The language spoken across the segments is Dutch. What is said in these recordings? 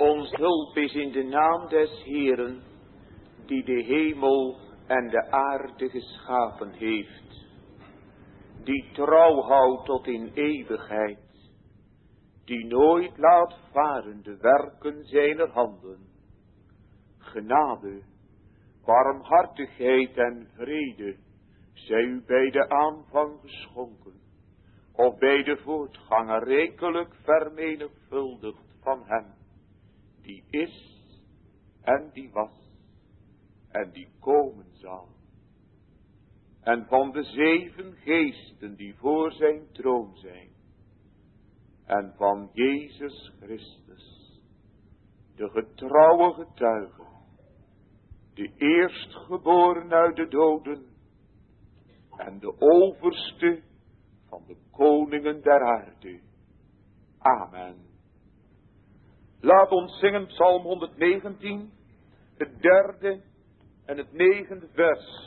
Ons hulp is in de naam des Heeren, die de hemel en de aarde geschapen heeft, die trouw houdt tot in eeuwigheid, die nooit laat varen de werken zijner handen. Genade, barmhartigheid en vrede zij u bij de aanvang geschonken, of bij de voortgang rijkelijk vermenigvuldigd van hem, die is en die was en die komen zal. En van de 7 geesten die voor zijn troon zijn, en van Jezus Christus, de getrouwe getuige, de eerstgeboren uit de doden, en de overste van de koningen der aarde. Amen. Laat ons zingen Psalm 119, het 3e en het 9e vers.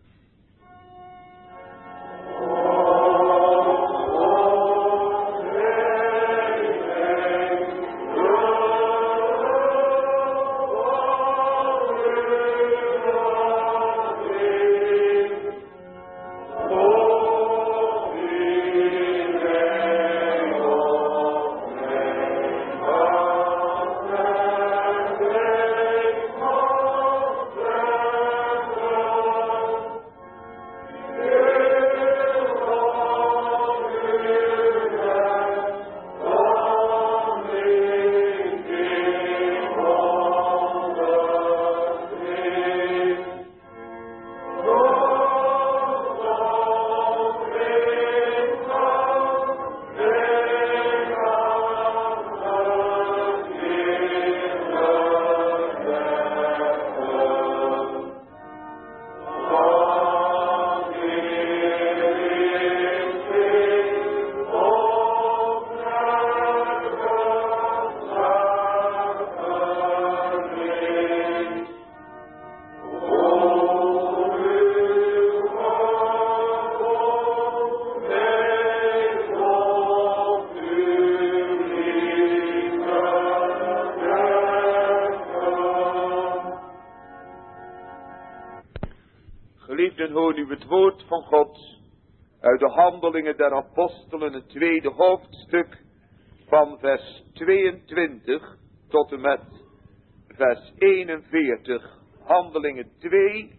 Hoor nu het woord van God uit de Handelingen der Apostelen, het 2e hoofdstuk, van vers 22 tot en met vers 41. Handelingen 2,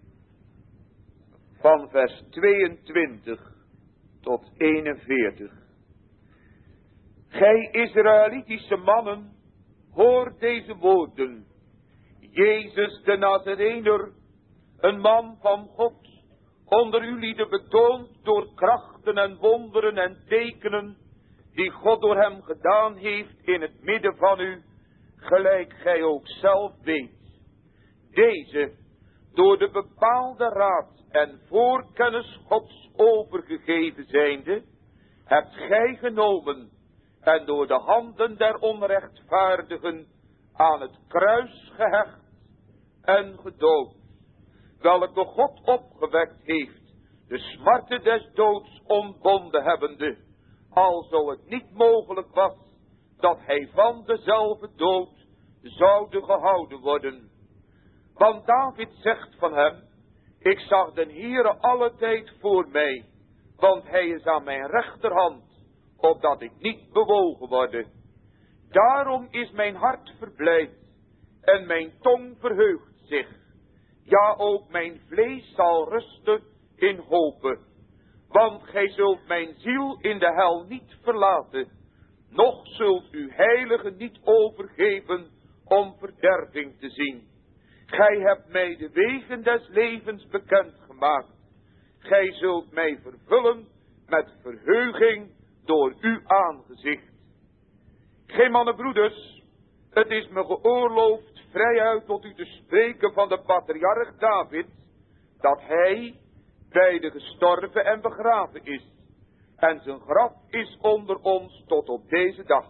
van vers 22 tot 41. Gij Israëlitische mannen, hoor deze woorden. Jezus de Nazarener, een man van God, onder u lieden betoond door krachten en wonderen en tekenen, die God door hem gedaan heeft in het midden van u, gelijk gij ook zelf weet. Deze, door de bepaalde raad en voorkennis Gods overgegeven zijnde, hebt gij genomen en door de handen der onrechtvaardigen aan het kruis gehecht en gedood, welke God opgewekt heeft, de smarten des doods ontbonden hebbende, alzo het niet mogelijk was dat hij van dezelfde dood zoude gehouden worden. Want David zegt van hem, ik zag den Heere alle tijd voor mij, want hij is aan mijn rechterhand, opdat ik niet bewogen worde. Daarom is mijn hart verblijd en mijn tong verheugt zich. Ja, ook mijn vlees zal rusten in hope. Want gij zult mijn ziel in de hel niet verlaten, noch zult uw heilige niet overgeven om verderving te zien. Gij hebt mij de wegen des levens bekendgemaakt. Gij zult mij vervullen met verheuging door uw aangezicht. Geen mannenbroeders, het is me geoorloofd vrijuit tot u te spreken van de patriarch David, dat hij beide gestorven en begraven is, en zijn graf is onder ons tot op deze dag.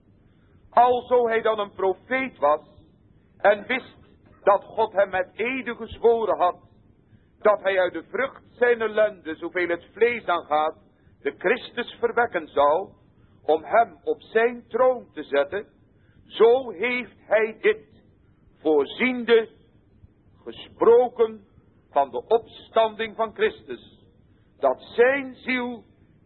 Alzo hij dan een profeet was, en wist dat God hem met ede gezworen had, dat hij uit de vrucht zijner lenden, zoveel het vlees aangaat, de Christus verwekken zou, om hem op zijn troon te zetten, Zo heeft hij dit voorziende gesproken van de opstanding van Christus. Dat zijn ziel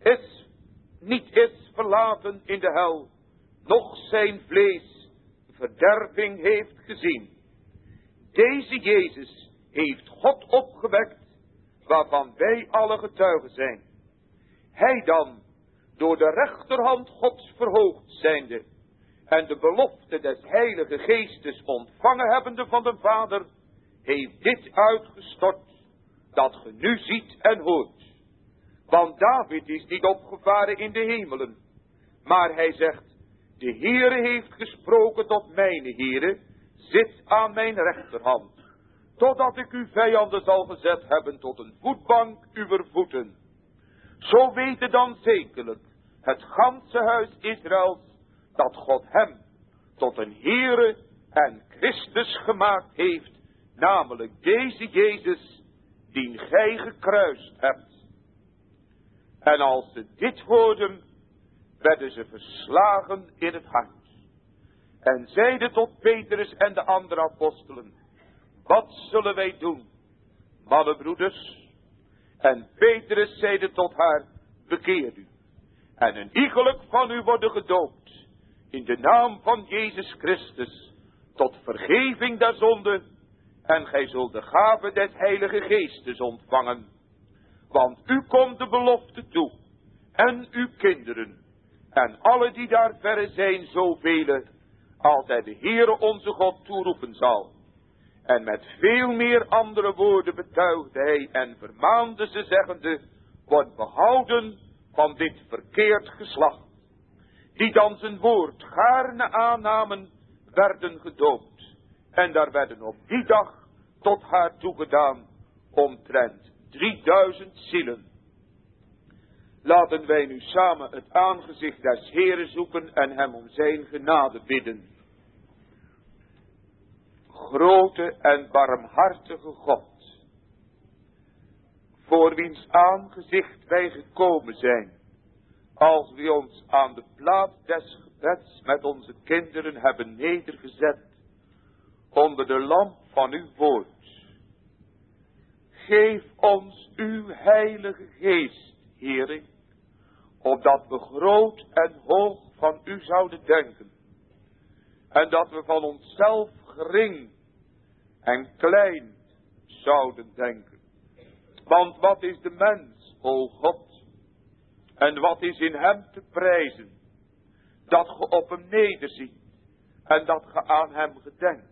niet is verlaten in de hel, noch zijn vlees verderving heeft gezien. Deze Jezus heeft God opgewekt, waarvan wij alle getuigen zijn. Hij dan, door de rechterhand Gods verhoogd zijnde, en de belofte des Heilige Geestes ontvangen hebbende van de Vader, heeft dit uitgestort, dat ge nu ziet en hoort. Want David is niet opgevaren in de hemelen, maar hij zegt, de Heere heeft gesproken tot mijne Heere, zit aan mijn rechterhand, totdat ik uw vijanden zal gezet hebben tot een voetbank uwer voeten. Zo weten dan zekerlijk het ganse huis Israëls, dat God hem tot een Heere en Christus gemaakt heeft, namelijk deze Jezus, die gij gekruist hebt. En als ze dit hoorden, werden ze verslagen in het hart. En zeiden tot Petrus en de andere apostelen, wat zullen wij doen, mannenbroeders? En Petrus zeide tot haar, bekeer u. En een iegelijk van u worden gedoopt, in de naam van Jezus Christus, tot vergeving der zonde, en gij zult de gave des Heilige Geestes ontvangen. Want u komt de belofte toe, en uw kinderen, en alle die daar verre zijn, zoveel, als hij de Heere onze God toeroepen zal. En met veel meer andere woorden betuigde hij en vermaande ze, zeggende, wordt behouden van dit verkeerd geslacht. Die dan zijn woord gaarne aannamen, werden gedoopt. En daar werden op die dag tot haar toegedaan omtrent 3000 zielen. Laten wij nu samen het aangezicht des Heeren zoeken en hem om zijn genade bidden. Grote en barmhartige God, voor wiens aangezicht wij gekomen zijn, als we ons aan de plaats des gebeds met onze kinderen hebben nedergezet, onder de lamp van uw woord. Geef ons uw heilige geest, Heere, opdat we groot en hoog van u zouden denken, en dat we van onszelf gering en klein zouden denken. Want wat is de mens, o God, en wat is in hem te prijzen, dat ge op hem nederziet en dat ge aan hem gedenkt.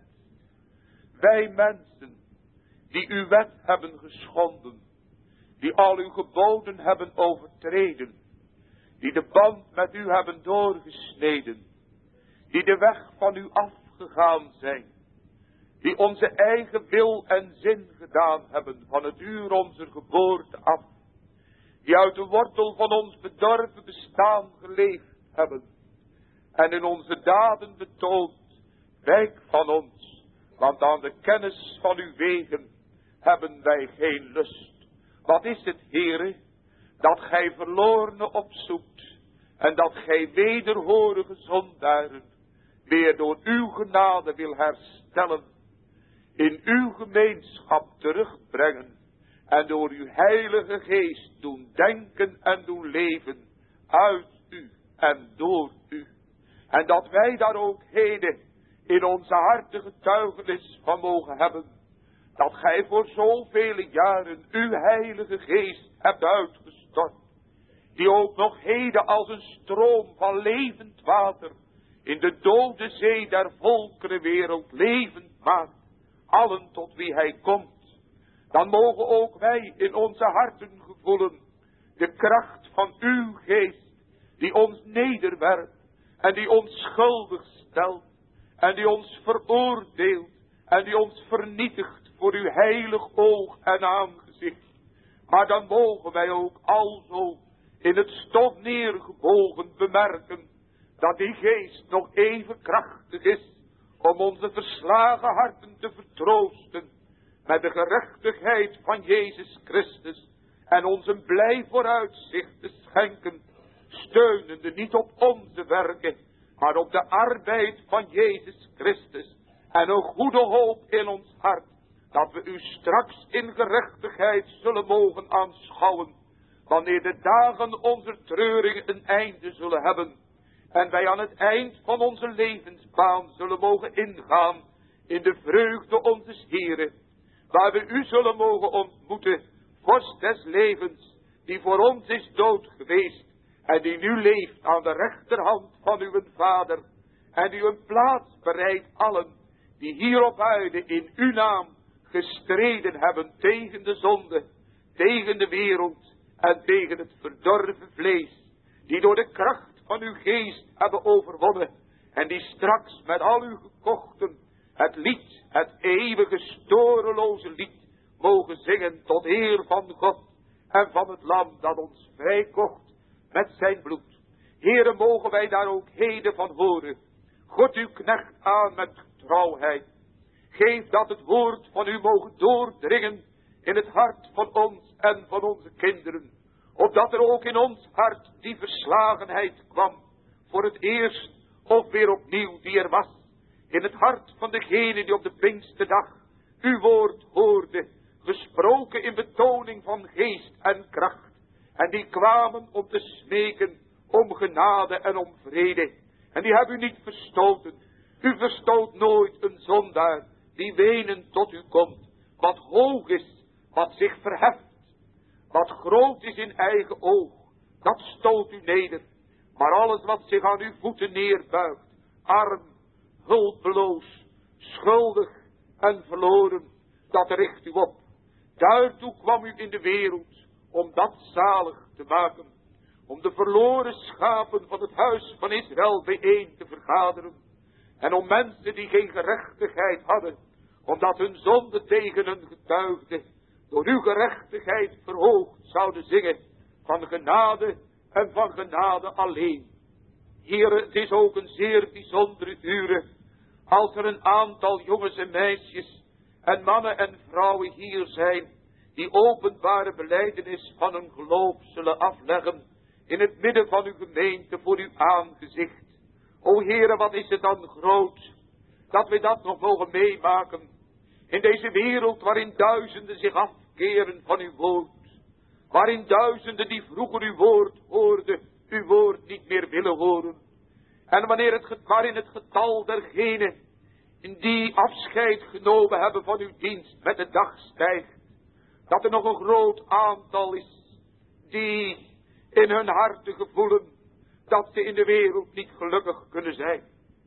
Wij mensen, die uw wet hebben geschonden, die al uw geboden hebben overtreden, die de band met u hebben doorgesneden, die de weg van u afgegaan zijn, die onze eigen wil en zin gedaan hebben van het uur onze geboorte af, die uit de wortel van ons bedorven bestaan geleefd hebben, en in onze daden betoond, wijk van ons, want aan de kennis van uw wegen hebben wij geen lust. Wat is het, Heere, dat gij verlorene opzoekt, en dat gij wederhorige zondaren weer door uw genade wil herstellen, in uw gemeenschap terugbrengen, en door uw heilige geest doen denken en doen leven, uit u en door u. En dat wij daar ook heden in onze harten getuigenis van mogen hebben, dat gij voor zoveel jaren uw heilige geest hebt uitgestort, die ook nog heden als een stroom van levend water in de dode zee der volkerenwereld levend maakt, allen tot wie hij komt. Dan mogen ook wij in onze harten gevoelen de kracht van uw geest, die ons nederwerpt en die ons schuldig stelt en die ons veroordeelt en die ons vernietigt voor uw heilig oog en aangezicht. Maar dan mogen wij ook alzo in het stof neergebogen bemerken dat die geest nog even krachtig is om onze verslagen harten te vertroosten met de gerechtigheid van Jezus Christus en ons een blij vooruitzicht te schenken, steunende niet op onze werken, maar op de arbeid van Jezus Christus en een goede hoop in ons hart, dat we u straks in gerechtigheid zullen mogen aanschouwen, wanneer de dagen onze treuring een einde zullen hebben en wij aan het eind van onze levensbaan zullen mogen ingaan in de vreugde onzes Heeren, waar we u zullen mogen ontmoeten, vorst des levens, die voor ons is dood geweest en die nu leeft aan de rechterhand van uw Vader en die een plaats bereidt allen die hier op aarde in uw naam gestreden hebben tegen de zonde, tegen de wereld en tegen het verdorven vlees, die door de kracht van uw geest hebben overwonnen en die straks met al uw gekochten het lied, het eeuwige storeloze lied, mogen zingen tot eer van God en van het lam dat ons vrijkocht met zijn bloed. Heere, mogen wij daar ook heden van horen. God uw knecht aan met getrouwheid. Geef dat het woord van u mogen doordringen in het hart van ons en van onze kinderen. Opdat er ook in ons hart die verslagenheid kwam, voor het eerst of weer opnieuw die er was. In het hart van degene die op de Pinksterdag uw woord hoorde, gesproken in betoning van geest en kracht. En die kwamen om te smeken om genade en om vrede. En die hebben u niet verstoten. U verstoot nooit een zondaar die wenend tot u komt. Wat hoog is, wat zich verheft, wat groot is in eigen oog, dat stoot u neder. Maar alles wat zich aan uw voeten neerbuigt, arm, hulpeloos, schuldig en verloren, dat richt u op. Daartoe kwam u in de wereld, om dat zalig te maken, om de verloren schapen van het huis van Israël bijeen te vergaderen, en om mensen die geen gerechtigheid hadden, omdat hun zonde tegen hen getuigde, door uw gerechtigheid verhoogd zouden zingen, van genade en van genade alleen. Heere, het is ook een zeer bijzondere uren, als er een aantal jongens en meisjes en mannen en vrouwen hier zijn, die openbare belijdenis van hun geloof zullen afleggen in het midden van uw gemeente voor uw aangezicht. O Heere, wat is het dan groot, dat we dat nog mogen meemaken, in deze wereld waarin duizenden zich afkeren van uw woord, waarin duizenden die vroeger uw woord hoorden, uw woord niet meer willen horen. En waarin het getal dergenen die afscheid genomen hebben van uw dienst met de dag stijgt, dat er nog een groot aantal is die in hun harten gevoelen dat ze in de wereld niet gelukkig kunnen zijn.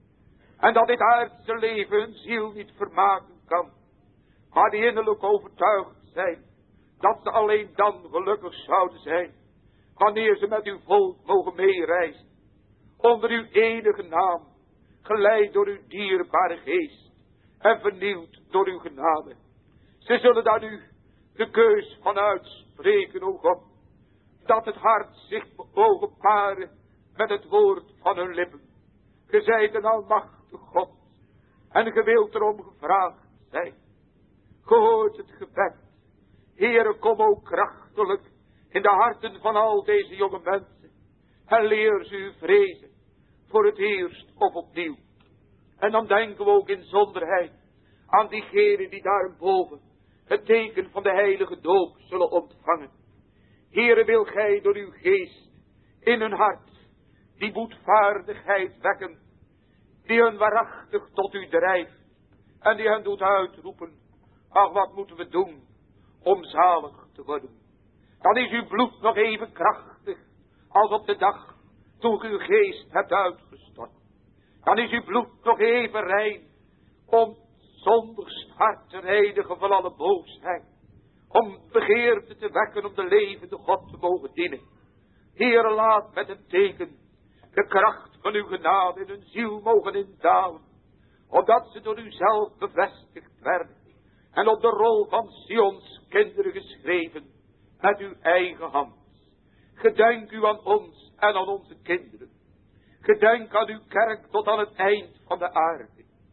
En dat dit aardse leven hun ziel niet vermaken kan, maar die innerlijk overtuigd zijn dat ze alleen dan gelukkig zouden zijn wanneer ze met uw volk mogen meereizen, onder uw enige naam, geleid door uw dierbare geest en vernieuwd door uw genade. Ze zullen daar nu de keus van uitspreken, o God, dat het hart zich mogen paren met het woord van hun lippen. Ge zijt een almachtig God en ge wilt erom gevraagd zijn. Gehoord het gebed. Heere, kom ook krachtelijk in de harten van al deze jonge mensen en leer ze u vrezen voor het eerst of opnieuw. En dan denken we ook in zonderheid aan diegenen die daarboven het teken van de heilige doop zullen ontvangen. Heere, wil gij door uw geest in hun hart die boetvaardigheid wekken, die hen waarachtig tot u drijft en die hen doet uitroepen, ach, wat moeten we doen om zalig te worden. Dan is uw bloed nog even krachtig als op de dag toen uw geest hebt uitgestort. Dan is uw bloed nog even rein om zondigst hart te reinigen van alle boosheid, om begeerte te wekken om de levende God te mogen dienen. Heere, laat met een teken de kracht van uw genade in hun ziel mogen indalen, opdat ze door uzelf bevestigd werden en op de rol van Sions kinderen geschreven met uw eigen hand. Gedenk u aan ons en aan onze kinderen. Gedenk aan uw kerk tot aan het eind van de aarde.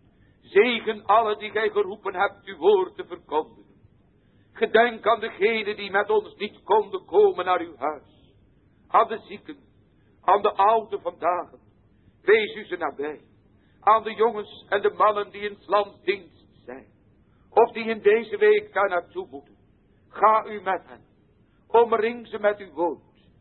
Zegen alle die gij geroepen hebt uw woord te verkondigen. Gedenk aan degenen die met ons niet konden komen naar uw huis. Aan de zieken, aan de ouden vandaag, Wees u ze nabij. Aan de jongens en de mannen die in 's lands dienst zijn. Of die in deze week daar naartoe moeten. Ga u met hen. Omring ze met uw woord.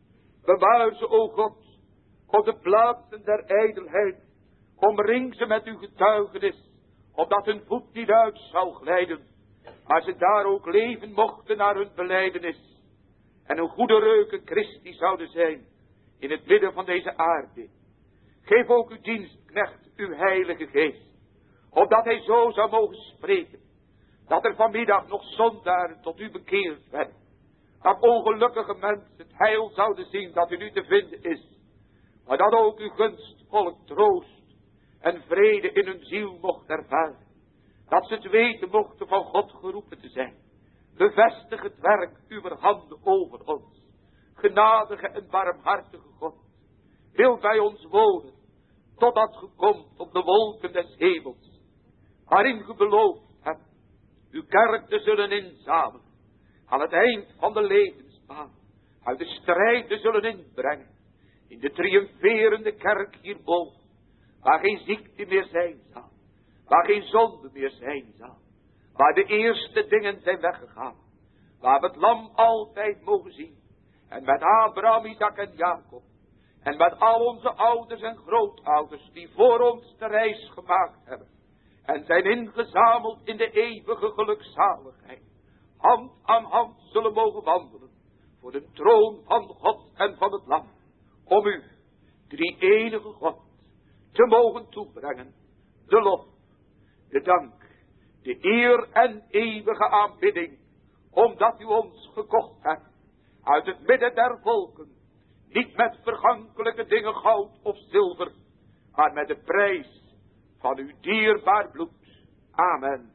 Bewaar ze, o God, op de plaatsen der ijdelheid. Omring ze met uw getuigenis, opdat hun voet niet uit zou glijden, maar ze daar ook leven mochten naar hun belijdenis. En een goede reuken Christi zouden zijn in het midden van deze aarde. Geef ook uw dienstknecht uw heilige geest, opdat hij zo zou mogen spreken, dat er vanmiddag nog zondaren tot u bekeerd werden. Dat ongelukkige mensen het heil zouden zien dat in u te vinden is. Maar dat ook uw gunstvolk troost en vrede in hun ziel mocht ervaren. Dat ze het weten mochten van God geroepen te zijn. Bevestig het werk uw handen over ons. Genadige en barmhartige God. Wil bij ons wonen, totdat ge komt op de wolken des hemels. Waarin ge beloofd hebt uw kerk te zullen inzamelen. Aan het eind van de levensbaan. Uit de strijd te zullen inbrengen. In de triomferende kerk hierboven. Waar geen ziekte meer zijn zal. Waar geen zonde meer zijn zal. Waar de eerste dingen zijn weggegaan. Waar we het lam altijd mogen zien. En met Abraham, Isaac en Jacob. En met al onze ouders en grootouders die voor ons de reis gemaakt hebben. En zijn ingezameld in de eeuwige gelukzaligheid. Hand aan hand zullen mogen wandelen. Voor de troon van God en van het Lam. Om u, drie enige God, te mogen toebrengen. De lof, de dank, de eer en eeuwige aanbidding. Omdat u ons gekocht hebt. Uit het midden der volken. Niet met vergankelijke dingen goud of zilver. Maar met de prijs van uw dierbaar bloed. Amen.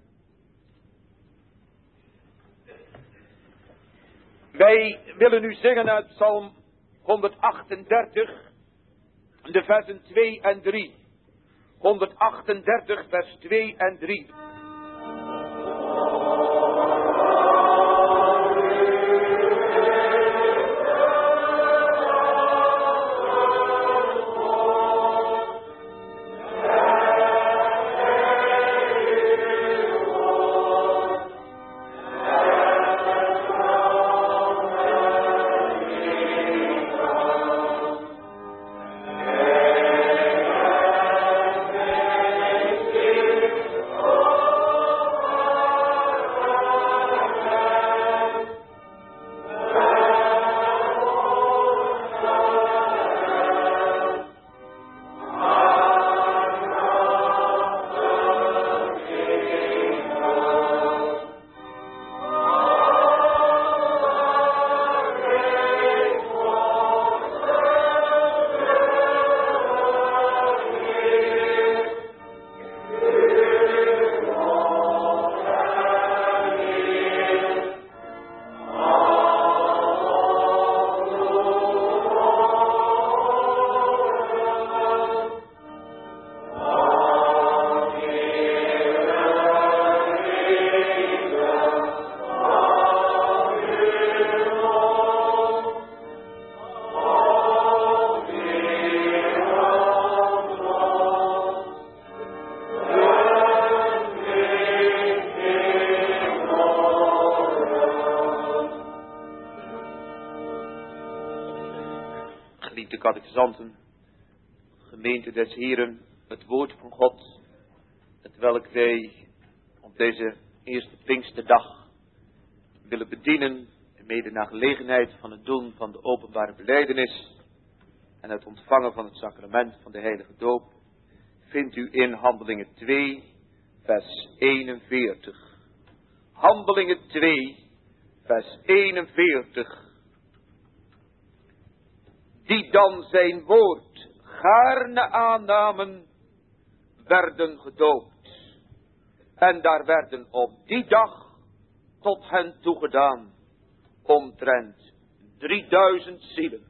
Wij willen nu zingen uit Psalm 138, de versen 2 en 3. 138, vers 2 en 3. Catechisanten, gemeente des Heren, het woord van God, het welk wij op deze eerste Pinksterdag willen bedienen, en mede naar gelegenheid van het doen van de openbare belijdenis en het ontvangen van het sacrament van de heilige doop, vindt u in Handelingen 2, vers 41. Handelingen 2, vers 41. Die dan zijn woord gaarne aannamen, werden gedoopt. En daar werden op die dag tot hen toegedaan omtrent 3000 zielen.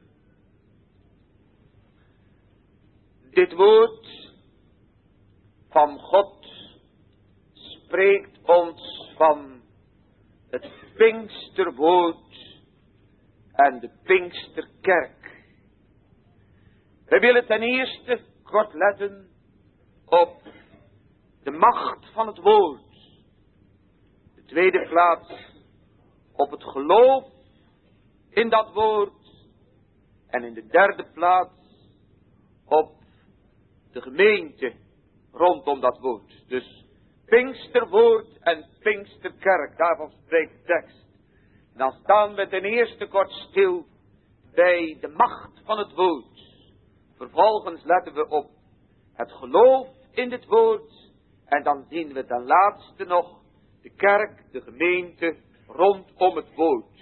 Dit woord van God spreekt ons van het Pinksterwoord en de Pinksterkerk. We willen ten eerste kort letten op de macht van het woord. De tweede plaats op het geloof in dat woord. En in de derde plaats op de gemeente rondom dat woord. Dus Pinksterwoord en Pinksterkerk, daarvan spreekt de tekst. En dan staan we ten eerste kort stil bij de macht van het woord. Vervolgens letten we op het geloof in het woord. En dan zien we ten laatste nog de kerk, de gemeente rondom het woord.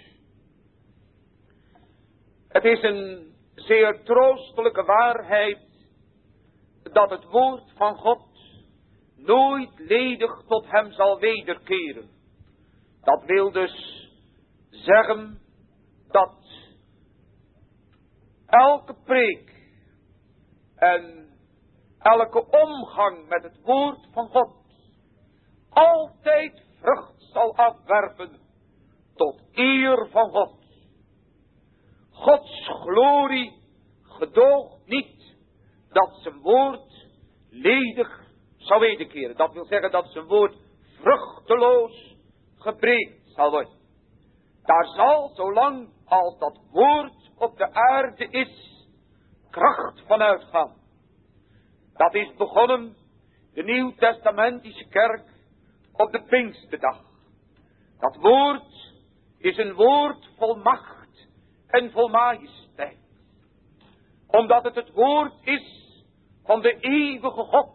Het is een zeer troostelijke waarheid dat het woord van God nooit ledig tot hem zal wederkeren. Dat wil dus zeggen dat elke preek en elke omgang met het woord van God altijd vrucht zal afwerpen tot eer van God. Gods glorie gedoogt niet dat zijn woord ledig zou wederkeren. Dat wil zeggen dat zijn woord vruchteloos gepreekt zal worden. Daar zal, zolang als dat woord op de aarde is, kracht van uitgaan. Dat is begonnen de Nieuwtestamentische kerk op de Pinksterdag. Dat woord is een woord vol macht en vol majesteit. Omdat het woord is van de eeuwige God.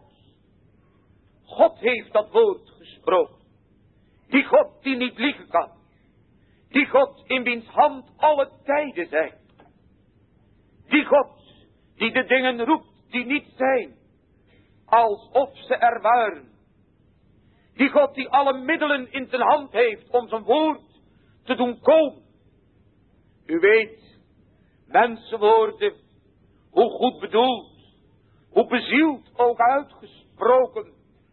God heeft dat woord gesproken. Die God die niet liegen kan. Die God in wiens hand alle tijden zijn. Die God die de dingen roept die niet zijn, alsof ze er waren. Die God die alle middelen in zijn hand heeft om zijn woord te doen komen. U weet, mensenwoorden, hoe goed bedoeld, hoe bezield ook uitgesproken,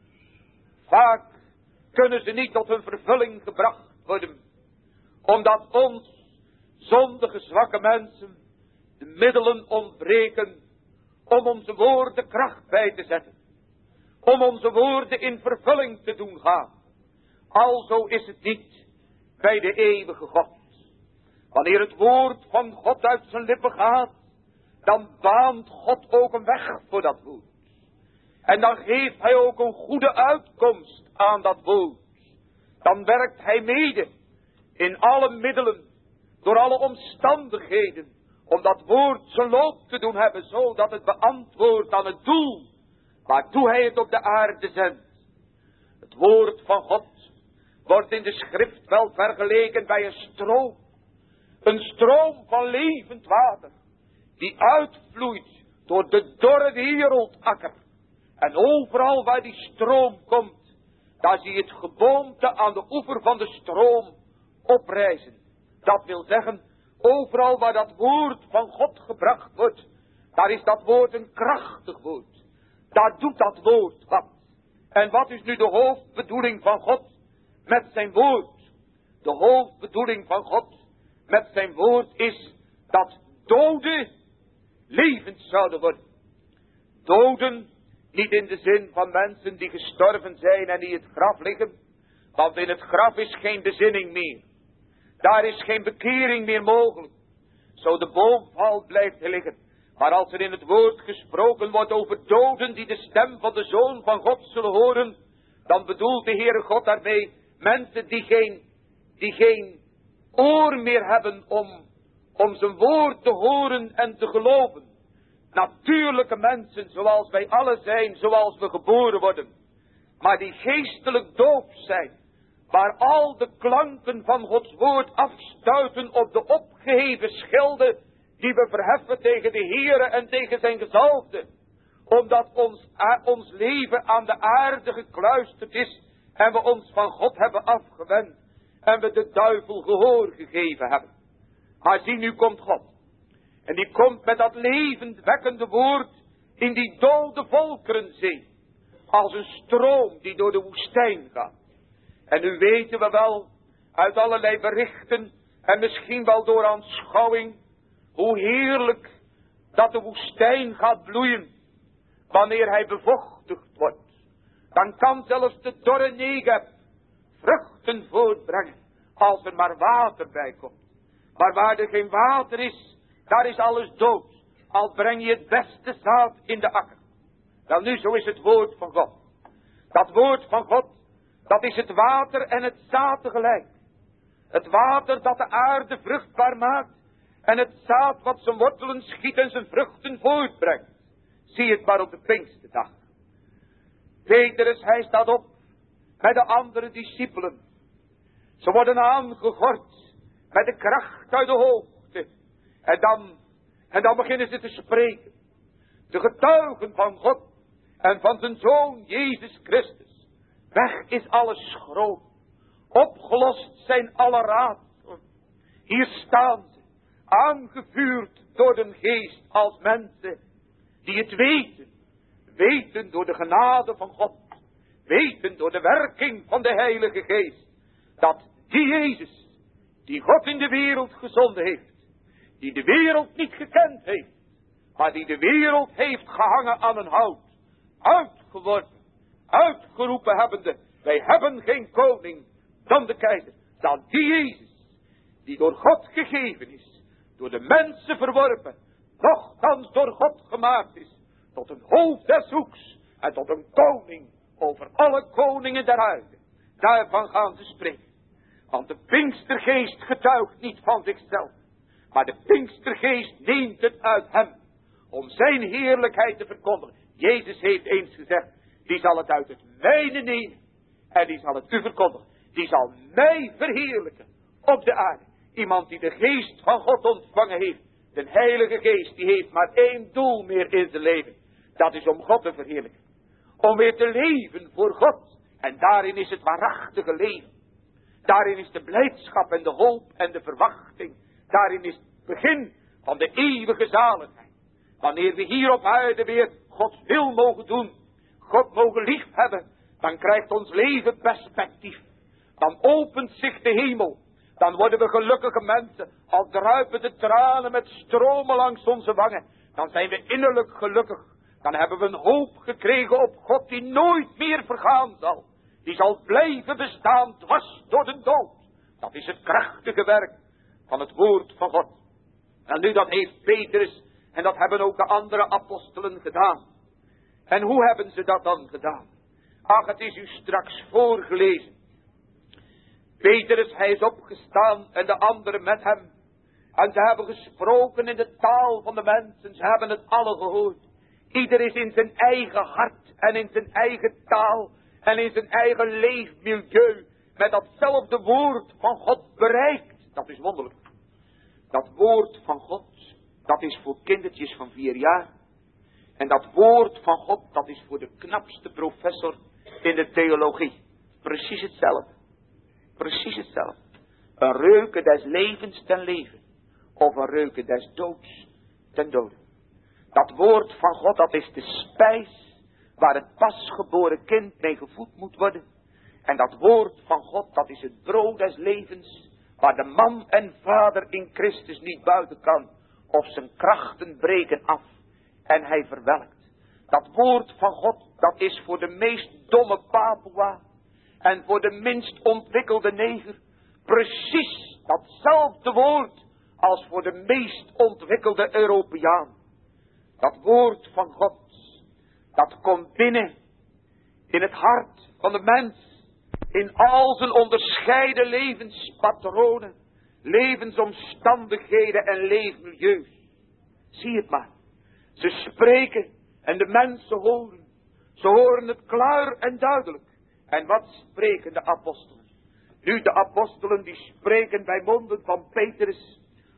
vaak kunnen ze niet tot hun vervulling gebracht worden, omdat ons zondige zwakke mensen de middelen ontbreken om onze woorden kracht bij te zetten, om onze woorden in vervulling te doen gaan. Alzo is het niet bij de eeuwige God. Wanneer het woord van God uit zijn lippen gaat, dan baant God ook een weg voor dat woord. En dan geeft hij ook een goede uitkomst aan dat woord. Dan werkt hij mede in alle middelen, door alle omstandigheden, om dat woord zijn loop te doen hebben, zodat het beantwoordt aan het doel waartoe hij het op de aarde zendt. Het woord van God wordt in de schrift wel vergeleken bij een stroom. Een stroom van levend water, die uitvloeit door de dorre wereldakker. En overal waar die stroom komt, daar zie je het geboomte aan de oever van de stroom oprijzen. Dat wil zeggen, overal waar dat woord van God gebracht wordt, daar is dat woord een krachtig woord. Daar doet dat woord wat. En wat is nu de hoofdbedoeling van God met zijn woord? De hoofdbedoeling van God met zijn woord is dat doden levend zouden worden. Doden niet in de zin van mensen die gestorven zijn en die in het graf liggen, want in het graf is geen bezinning meer. Daar is geen bekering meer mogelijk. Zo de boom valt, blijft hij liggen. Maar als er in het woord gesproken wordt over doden die de stem van de Zoon van God zullen horen, dan bedoelt de Heere God daarmee mensen die geen oor meer hebben om zijn woord te horen en te geloven. Natuurlijke mensen zoals wij allen zijn, zoals we geboren worden. Maar die geestelijk doof zijn, waar al de klanken van Gods woord afstuiten op de opgeheven schelde die we verheffen tegen de Heere en tegen zijn gezalfde. Omdat ons leven aan de aarde gekluisterd is en we ons van God hebben afgewend en we de duivel gehoor gegeven hebben. Maar zie, nu komt God. En die komt met dat levendwekkende woord in die dode volkerenzee. Als een stroom die door de woestijn gaat. En nu weten we wel uit allerlei berichten en misschien wel door aanschouwing hoe heerlijk dat de woestijn gaat bloeien. wanneer hij bevochtigd wordt, dan kan zelfs de dorre Negeb vruchten voortbrengen, als er maar water bij komt. Maar waar er geen water is, daar is alles dood, al breng je het beste zaad in de akker. Wel nu, zo is het woord van God. Dat woord van God, dat is het water en het zaad tegelijk. Het water dat de aarde vruchtbaar maakt, en het zaad wat zijn wortelen schiet en zijn vruchten voortbrengt. Zie het maar op de Pinksterdag. Petrus, hij staat op met de andere discipelen. Ze worden aangegord met de kracht uit de hoogte. En dan beginnen ze te spreken. De getuigen van God en van zijn Zoon Jezus Christus. Weg is alle schroom. Opgelost zijn alle raadselen. Hier staan ze, aangevuurd door de geest als mensen die het weten. Weten door de genade van God. Weten door de werking van de Heilige Geest. Dat die Jezus, die God in de wereld gezonden heeft. Die de wereld niet gekend heeft. Maar die de wereld heeft gehangen aan een hout. Uitgeworpen. Uitgeroepen hebbende. Wij hebben geen koning dan de keizer. Dan die Jezus. Die door God gegeven is. Door de mensen verworpen. Nochtans door God gemaakt is. Tot een hoofd des hoeks. En tot een koning over alle koningen der aarde. Daarvan gaan ze spreken. Want de Pinkstergeest getuigt niet van zichzelf. Maar de Pinkstergeest neemt het uit hem. Om zijn heerlijkheid te verkondigen. Jezus heeft eens gezegd. Die zal het uit het mijne nemen. En die zal het u verkondigen. Die zal mij verheerlijken. Op de aarde. Iemand die de geest van God ontvangen heeft. De Heilige Geest. Die heeft maar één doel meer in zijn leven. Dat is om God te verheerlijken. Om weer te leven voor God. En daarin is het waarachtige leven. Daarin is de blijdschap en de hoop en de verwachting. Daarin is het begin van de eeuwige zaligheid. Wanneer we hier op aarde weer Gods wil mogen doen. God mogen liefhebben. Dan krijgt ons leven perspectief. Dan opent zich de hemel. Dan worden we gelukkige mensen. Al druipen de tranen met stromen langs onze wangen. Dan zijn we innerlijk gelukkig. Dan hebben we een hoop gekregen op God die nooit meer vergaan zal. Die zal blijven bestaan dwars door de dood. Dat is het krachtige werk van het woord van God. En nu dat heeft Petrus en dat hebben ook de andere apostelen gedaan. En hoe hebben ze dat dan gedaan? Ach, het is u straks voorgelezen. Petrus, hij is opgestaan en de anderen met hem. En ze hebben gesproken in de taal van de mensen. Ze hebben het alle gehoord. Ieder is in zijn eigen hart en in zijn eigen taal en in zijn eigen leefmilieu met datzelfde woord van God bereikt. Dat is wonderlijk. Dat woord van God, dat is voor kindertjes van 4 jaar. En dat woord van God, dat is voor de knapste professor in de theologie. Precies hetzelfde. Precies hetzelfde. Een reuke des levens ten leven. Of een reuke des doods ten dode. Dat woord van God, dat is de spijs waar het pasgeboren kind mee gevoed moet worden. En dat woord van God, dat is het brood des levens waar de man en vader in Christus niet buiten kan. Of zijn krachten breken af en hij verwelkt. Dat woord van God, dat is voor de meest domme Papua en voor de minst ontwikkelde neger precies datzelfde woord als voor de meest ontwikkelde Europeaan. Dat woord van God, dat komt binnen in het hart van de mens. In al zijn onderscheiden levenspatronen, levensomstandigheden en leefmilieus. Zie het maar. Ze spreken en de mensen horen. Ze horen het klaar en duidelijk. En wat spreken de apostelen? Nu de apostelen die spreken bij monden van Petrus.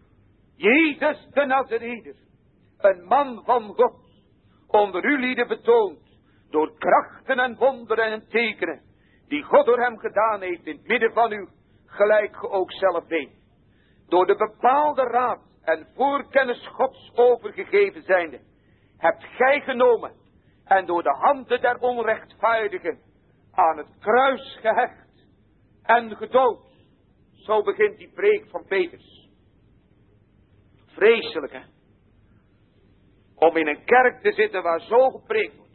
Jezus de Nazarener, een man van God, onder u lieden betoond, door krachten en wonderen en tekenen, die God door hem gedaan heeft in het midden van u, gelijk ge ook zelf weet. Door de bepaalde raad en voorkennis Gods overgegeven zijnde, hebt gij genomen en door de handen der onrechtvaardigen aan het kruis gehecht en gedood. Zo begint die preek van Petrus. Vreselijk, hè? Om in een kerk te zitten waar zo gepreekt wordt.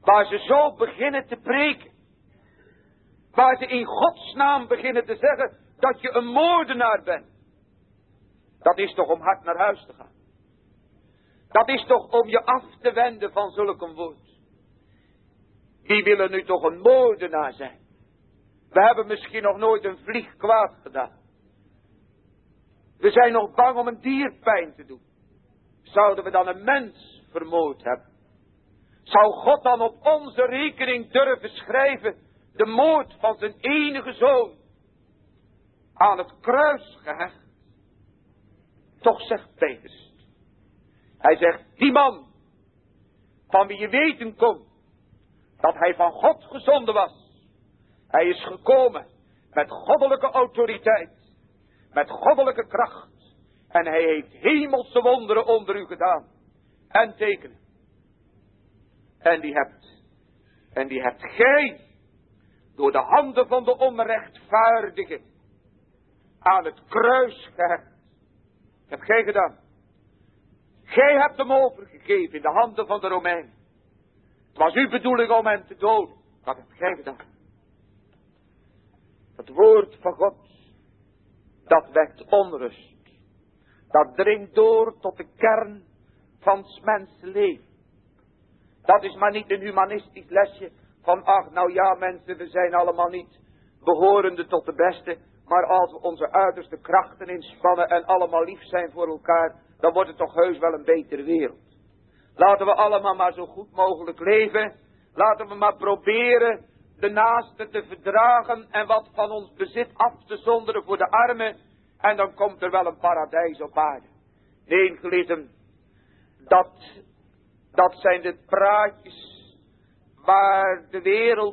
Waar ze zo beginnen te preken. Waar ze in Gods naam beginnen te zeggen dat je een moordenaar bent. Dat is toch om hard naar huis te gaan. Dat is toch om je af te wenden van zulk een woord. Die willen nu toch een moordenaar zijn. We hebben misschien nog nooit een vlieg kwaad gedaan. We zijn nog bang om een dier pijn te doen. Zouden we dan een mens vermoord hebben? Zou God dan op onze rekening durven schrijven de moord van zijn enige zoon aan het kruis gehecht? Toch zegt Petrus. Hij zegt, die man van wie je weten kon dat hij van God gezonden was. Hij is gekomen met goddelijke autoriteit, met goddelijke kracht. En hij heeft hemelse wonderen onder u gedaan. En tekenen. En die hebt gij door de handen van de onrechtvaardige aan het kruis gehecht. Dat heb gij gedaan. Gij hebt hem overgegeven in de handen van de Romeinen. Het was uw bedoeling om hem te doden. Dat hebt gij gedaan. Het woord van God, dat wekt onrust. Dat dringt door tot de kern van 's mensen leven. Dat is maar niet een humanistisch lesje van, ach nou ja mensen, we zijn allemaal niet behorende tot de beste. Maar als we onze uiterste krachten inspannen en allemaal lief zijn voor elkaar, dan wordt het toch heus wel een betere wereld. Laten we allemaal maar zo goed mogelijk leven. Laten we maar proberen de naaste te verdragen en wat van ons bezit af te zonderen voor de armen. En dan komt er wel een paradijs op aarde. Nee, geliefden, dat zijn de praatjes waar de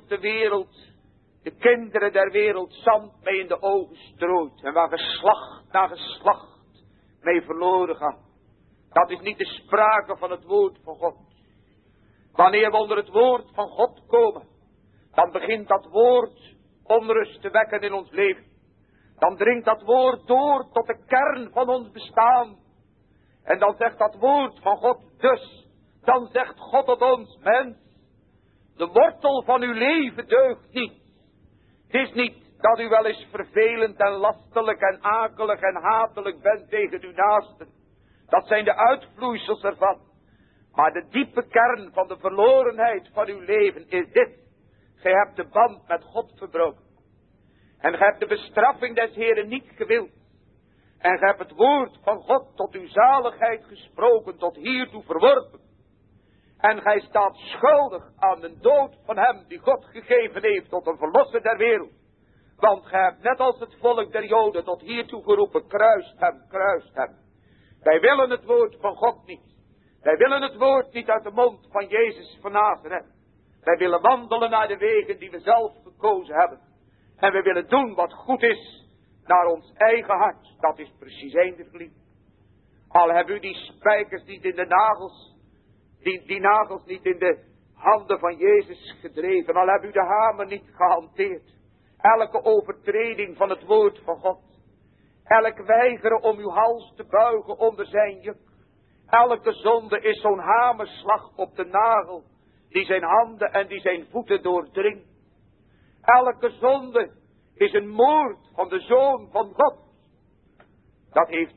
kinderen der wereld zand mee in de ogen strooit. En waar geslacht na geslacht mee verloren gaat. Dat is niet de sprake van het woord van God. Wanneer we onder het woord van God komen, dan begint dat woord onrust te wekken in ons leven. Dan dringt dat woord door tot de kern van ons bestaan. En dan zegt dat woord van God dus. Dan zegt God tot ons, mens, de wortel van uw leven deugt niet. Het is niet dat u wel eens vervelend en lastelijk en akelig en hatelijk bent tegen uw naasten. Dat zijn de uitvloeisels ervan. Maar de diepe kern van de verlorenheid van uw leven is dit. Gij hebt de band met God verbroken. En gij hebt de bestraffing des Heren niet gewild. En gij hebt het woord van God tot uw zaligheid gesproken, tot hiertoe verworpen. En gij staat schuldig aan de dood van hem die God gegeven heeft tot een verlosser der wereld. Want gij hebt net als het volk der Joden tot hiertoe geroepen, kruist hem, kruist hem. Wij willen het woord van God niet. Wij willen het woord niet uit de mond van Jezus van Nazareth. Wij willen wandelen naar de wegen die we zelf gekozen hebben. En we willen doen wat goed is naar ons eigen hart. Dat is precies eender geliefd. Al hebben u die spijkers niet in de nagels, die nagels niet in de handen van Jezus gedreven. Al hebben u de hamer niet gehanteerd. Elke overtreding van het woord van God. Elk weigeren om uw hals te buigen onder zijn juk. Elke zonde is zo'n hamerslag op de nagel die zijn handen en die zijn voeten doordringt. Elke zonde is een moord van de Zoon van God. Dat heeft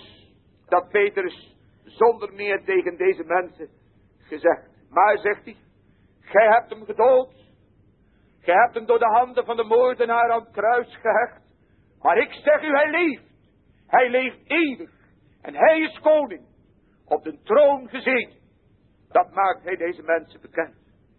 Petrus zonder meer tegen deze mensen gezegd. Maar zegt hij, gij hebt hem gedood. Gij hebt hem door de handen van de moordenaar aan het kruis gehecht. Maar ik zeg u, hij leeft. Hij leeft eeuwig. En hij is koning. Op de troon gezeten. Dat maakt hij deze mensen bekend.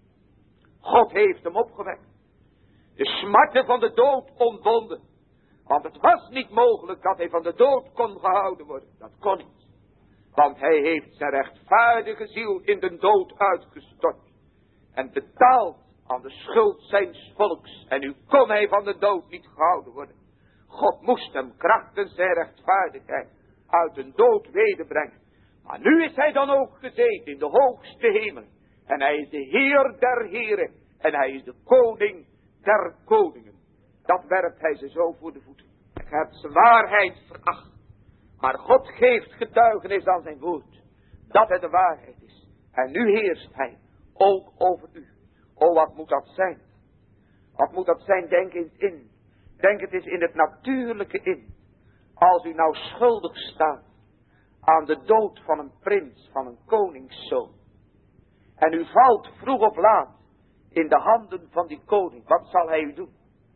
God heeft hem opgewekt. De smarten van de dood ontbonden. Want het was niet mogelijk dat hij van de dood kon gehouden worden. Dat kon niet. Want hij heeft zijn rechtvaardige ziel in de dood uitgestort. En betaald aan de schuld zijns volks. En nu kon hij van de dood niet gehouden worden. God moest hem krachtens zijn rechtvaardigheid uit de dood wederbrengen. Maar nu is hij dan ook gezeten in de hoogste hemel. En hij is de Heer der heren. En hij is de koning der koningen. Dat werpt hij ze zo voor de voeten. Hij hebt zijn waarheid veracht. Maar God geeft getuigenis aan zijn woord. Dat het de waarheid is. En nu heerst hij ook over u. Oh, wat moet dat zijn? Wat moet dat zijn? Denk eens in. Denk het eens in het natuurlijke in. Als u nou schuldig staat aan de dood van een prins, van een koningszoon. En u valt vroeg of laat in de handen van die koning. Wat zal hij u doen?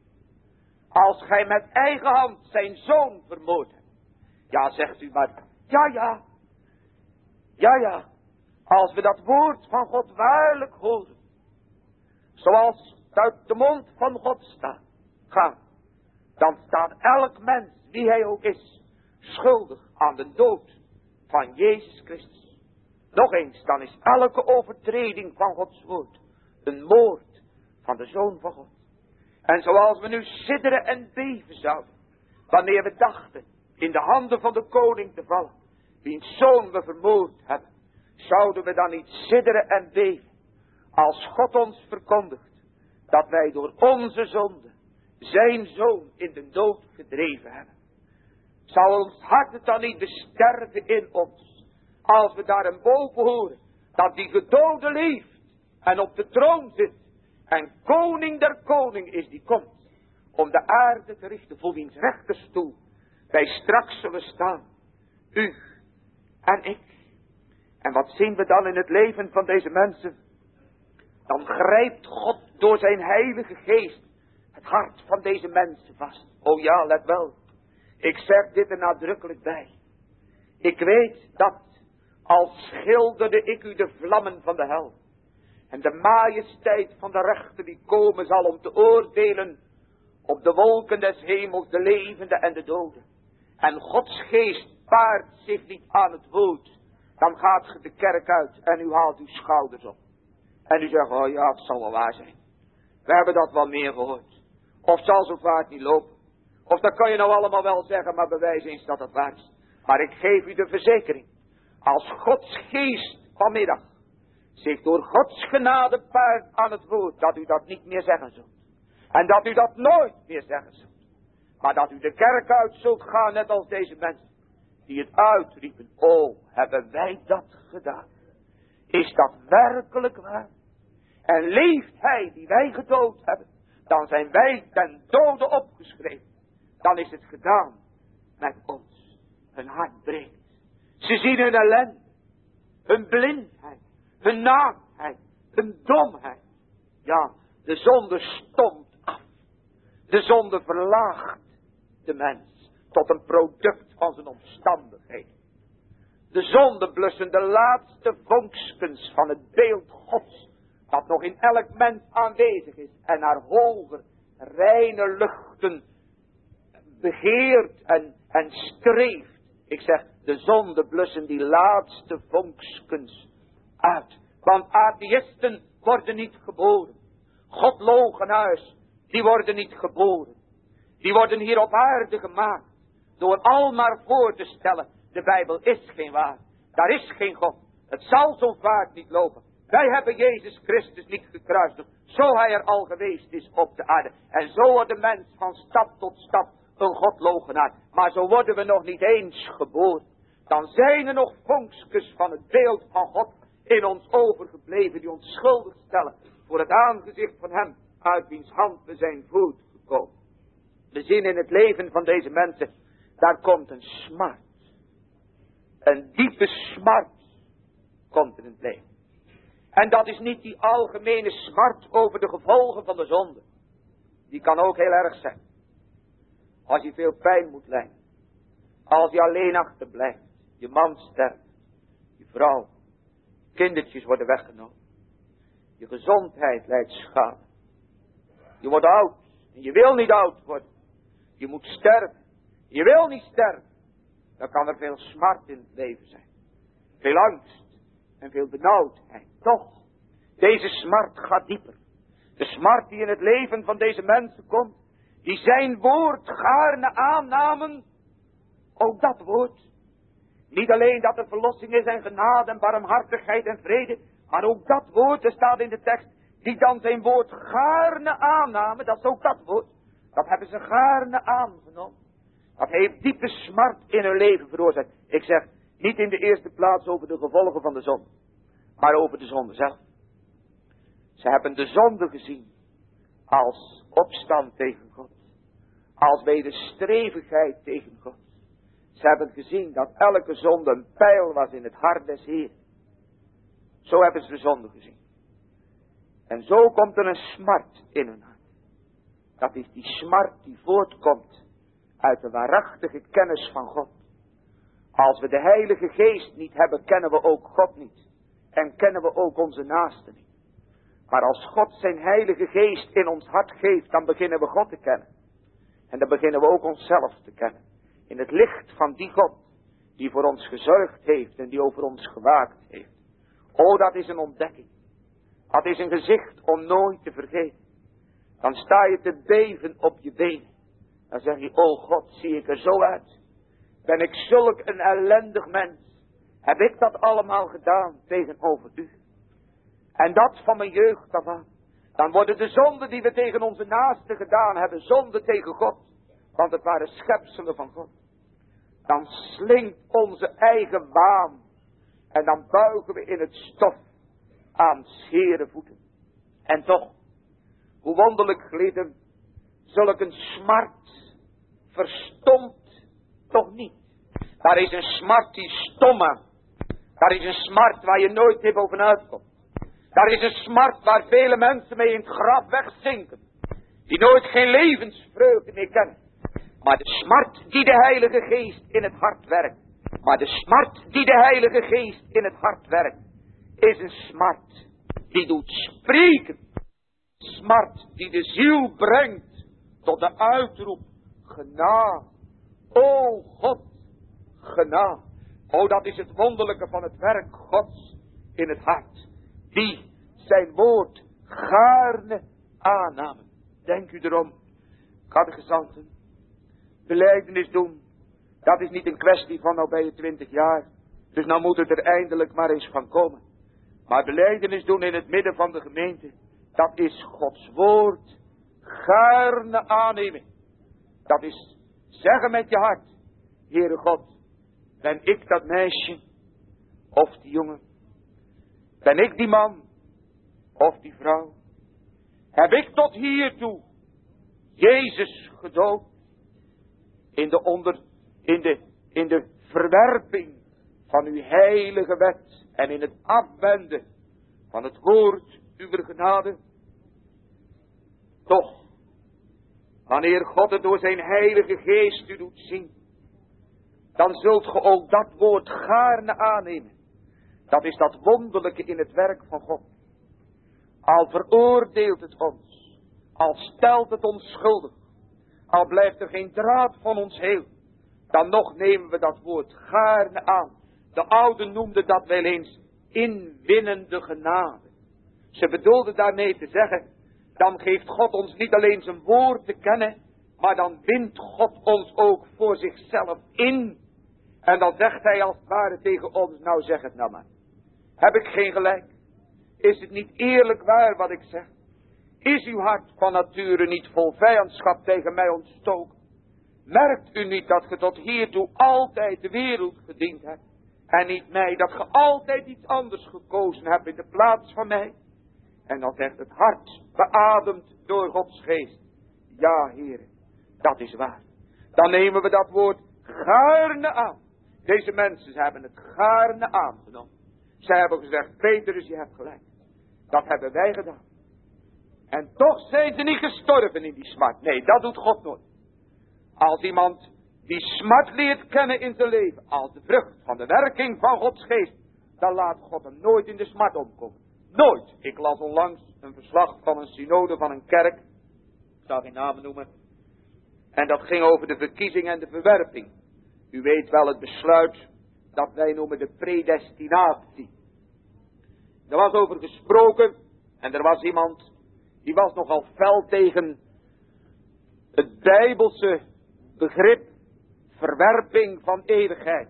Als gij met eigen hand zijn zoon vermoord hebt. Ja, zegt u maar. Ja. Ja. Als we dat woord van God waarlijk horen. Zoals het uit de mond van God gaat. Dan staat elk mens, wie hij ook is, schuldig aan de dood van Jezus Christus. Nog eens, dan is elke overtreding van Gods woord een moord van de Zoon van God. En zoals we nu sidderen en beven zouden, wanneer we dachten in de handen van de koning te vallen, wiens zoon we vermoord hebben, zouden we dan niet sidderen en beven, als God ons verkondigt, dat wij door onze zonde zijn zoon in de dood gedreven hebben. Zou ons hart het dan niet besterven in ons, als we daarboven horen, dat die gedode leeft en op de troon zit, en koning der koning is die komt, om de aarde te richten, voor wiens rechterstoel wij straks zullen staan, u en ik. En wat zien we dan in het leven van deze mensen? Dan grijpt God door zijn heilige geest het hart van deze mensen vast. Oh ja, let wel. Ik zeg dit er nadrukkelijk bij. Ik weet dat, als schilderde ik u de vlammen van de hel. En de majesteit van de rechter die komen zal om te oordelen op de wolken des hemels, de levenden en de doden. En Gods geest paart zich niet aan het woord. Dan gaat ge de kerk uit en u haalt uw schouders op. En u zegt, oh ja, het zal wel waar zijn. We hebben dat wel meer gehoord. Of het zal zo vaart niet lopen. Of dat kan je nou allemaal wel zeggen, maar bewijs eens dat het waar is. Maar ik geef u de verzekering. Als Gods geest vanmiddag zich door Gods genade paart aan het woord, dat u dat niet meer zeggen zult. En dat u dat nooit meer zeggen zult. Maar dat u de kerk uit zult gaan, net als deze mensen, die het uitriepen. Oh, hebben wij dat gedaan? Is dat werkelijk waar? En leeft hij die wij gedood hebben, dan zijn wij ten dode opgeschreven. Dan is het gedaan met ons. Hun hart breekt. Ze zien hun ellende, hun blindheid, hun naaktheid, hun domheid. Ja, de zonde stomt af. De zonde verlaagt de mens tot een product van zijn omstandigheden. De zonde blussen de laatste vonkskens van het beeld Gods, dat nog in elk mens aanwezig is en naar hoger, reine luchten begeert en streeft. Ik zeg, de zonde blussen die laatste vonkskens uit. Want atheïsten worden niet geboren. Godlogenaars, die worden niet geboren. Die worden hier op aarde gemaakt. Door al maar voor te stellen, de Bijbel is geen waar. Daar is geen God. Het zal zo vaart niet lopen. Wij hebben Jezus Christus niet gekruisigd, zo hij er al geweest is op de aarde. En zo wordt de mens van stap tot stap een godlogenaar. Maar zo worden we nog niet eens geboren. Dan zijn er nog vonkskens van het beeld van God in ons overgebleven, die ons schuldig stellen voor het aangezicht van hem, uit wiens hand we zijn voortgekomen. We zien in het leven van deze mensen, daar komt een smart. Een diepe smart komt in het leven. En dat is niet die algemene smart over de gevolgen van de zonde. Die kan ook heel erg zijn. Als je veel pijn moet lijden. Als je alleen achterblijft. Je man sterft. Je vrouw. Kindertjes worden weggenomen. Je gezondheid lijdt schade. Je wordt oud. En je wil niet oud worden. Je moet sterven. Je wil niet sterven. Dan kan er veel smart in het leven zijn. Veel angst. En veel benauwdheid. Toch, deze smart gaat dieper. De smart die in het leven van deze mensen komt, die zijn woord gaarne aannamen. Ook dat woord. Niet alleen dat er verlossing is en genade en barmhartigheid en vrede, maar ook dat woord, er staat in de tekst, die dan zijn woord gaarne aannamen, dat is ook dat woord. Dat hebben ze gaarne aangenomen. Dat heeft diepe smart in hun leven veroorzaakt. Ik zeg, niet in de eerste plaats over de gevolgen van de zonde, maar over de zonde zelf. Ze hebben de zonde gezien als opstand tegen God. Als wederstrevigheid tegen God. Ze hebben gezien dat elke zonde een pijl was in het hart des Heeren. Zo hebben ze de zonde gezien. En zo komt er een smart in hun hart. Dat is die smart die voortkomt uit de waarachtige kennis van God. Als we de Heilige Geest niet hebben, kennen we ook God niet. En kennen we ook onze naasten niet. Maar als God zijn Heilige Geest in ons hart geeft, dan beginnen we God te kennen. En dan beginnen we ook onszelf te kennen. In het licht van die God die voor ons gezorgd heeft en die over ons gewaakt heeft. O, dat is een ontdekking. Dat is een gezicht om nooit te vergeten. Dan sta je te beven op je benen. Dan zeg je, o God, zie ik er zo uit. Ben ik zulk een ellendig mens. Heb ik dat allemaal gedaan tegenover u? En dat van mijn jeugd af aan. Dan worden de zonden die we tegen onze naasten gedaan hebben, zonden tegen God. Want het waren schepselen van God. Dan slinkt onze eigen waan. En dan buigen we in het stof aan scheren voeten. En toch, hoe wonderlijk gleden, zulk een smart verstomt toch niet. Daar is een smart die stom aan. Daar is een smart waar je nooit meer bovenuit komt. Daar is een smart waar vele mensen mee in het graf wegzinken. Die nooit geen levensvreugde meer kennen. Maar de smart die de Heilige Geest in het hart werkt. Maar de smart die de Heilige Geest in het hart werkt. Is een smart die doet spreken. Smart die de ziel brengt tot de uitroep. Genade. O God. Genade. O, dat is het wonderlijke van het werk Gods in het hart. Die zijn woord gaarne aannamen. Denk u erom, catechizanten, belijdenis doen, dat is niet een kwestie van nou ben je 20 jaar, dus nou moet het er eindelijk maar eens van komen. Maar belijdenis doen in het midden van de gemeente, dat is Gods woord gaarne aannemen. Dat is zeggen met je hart, Heere God, ben ik dat meisje of die jongen? Ben ik die man of die vrouw? Heb ik tot hiertoe Jezus gedood in de verwerping van uw heilige wet en in het afwenden van het woord uw genade? Toch, wanneer God het door zijn heilige geest u doet zien, dan zult ge ook dat woord gaarne aannemen. Dat is dat wonderlijke in het werk van God. Al veroordeelt het ons, al stelt het ons schuldig, al blijft er geen draad van ons heel, dan nog nemen we dat woord gaarne aan. De ouden noemden dat wel eens inwinnende genade. Ze bedoelden daarmee te zeggen, dan geeft God ons niet alleen zijn woord te kennen, maar dan wint God ons ook voor zichzelf in. En dan zegt hij als het ware tegen ons, nou zeg het nou maar. Heb ik geen gelijk? Is het niet eerlijk waar wat ik zeg? Is uw hart van nature niet vol vijandschap tegen mij ontstoken? Merkt u niet dat ge tot hiertoe altijd de wereld gediend hebt? En niet mij, dat ge altijd iets anders gekozen hebt in de plaats van mij? En dan zegt het hart, beademd door Gods geest. Ja, Heere, dat is waar. Dan nemen we dat woord gaarne aan. Deze mensen, ze hebben het gaarne aangenomen. Zij hebben gezegd, Petrus, je hebt gelijk. Dat hebben wij gedaan. En toch zijn ze niet gestorven in die smart. Nee, dat doet God nooit. Als iemand die smart leert kennen in zijn leven, als de vrucht van de werking van Gods geest, dan laat God hem nooit in de smart omkomen. Nooit. Ik las onlangs een verslag van een synode van een kerk. Ik zal geen namen noemen. En dat ging over de verkiezing en de verwerping. U weet wel het besluit dat wij noemen de predestinatie. Er was over gesproken en er was iemand die was nogal fel tegen het bijbelse begrip verwerping van eeuwigheid.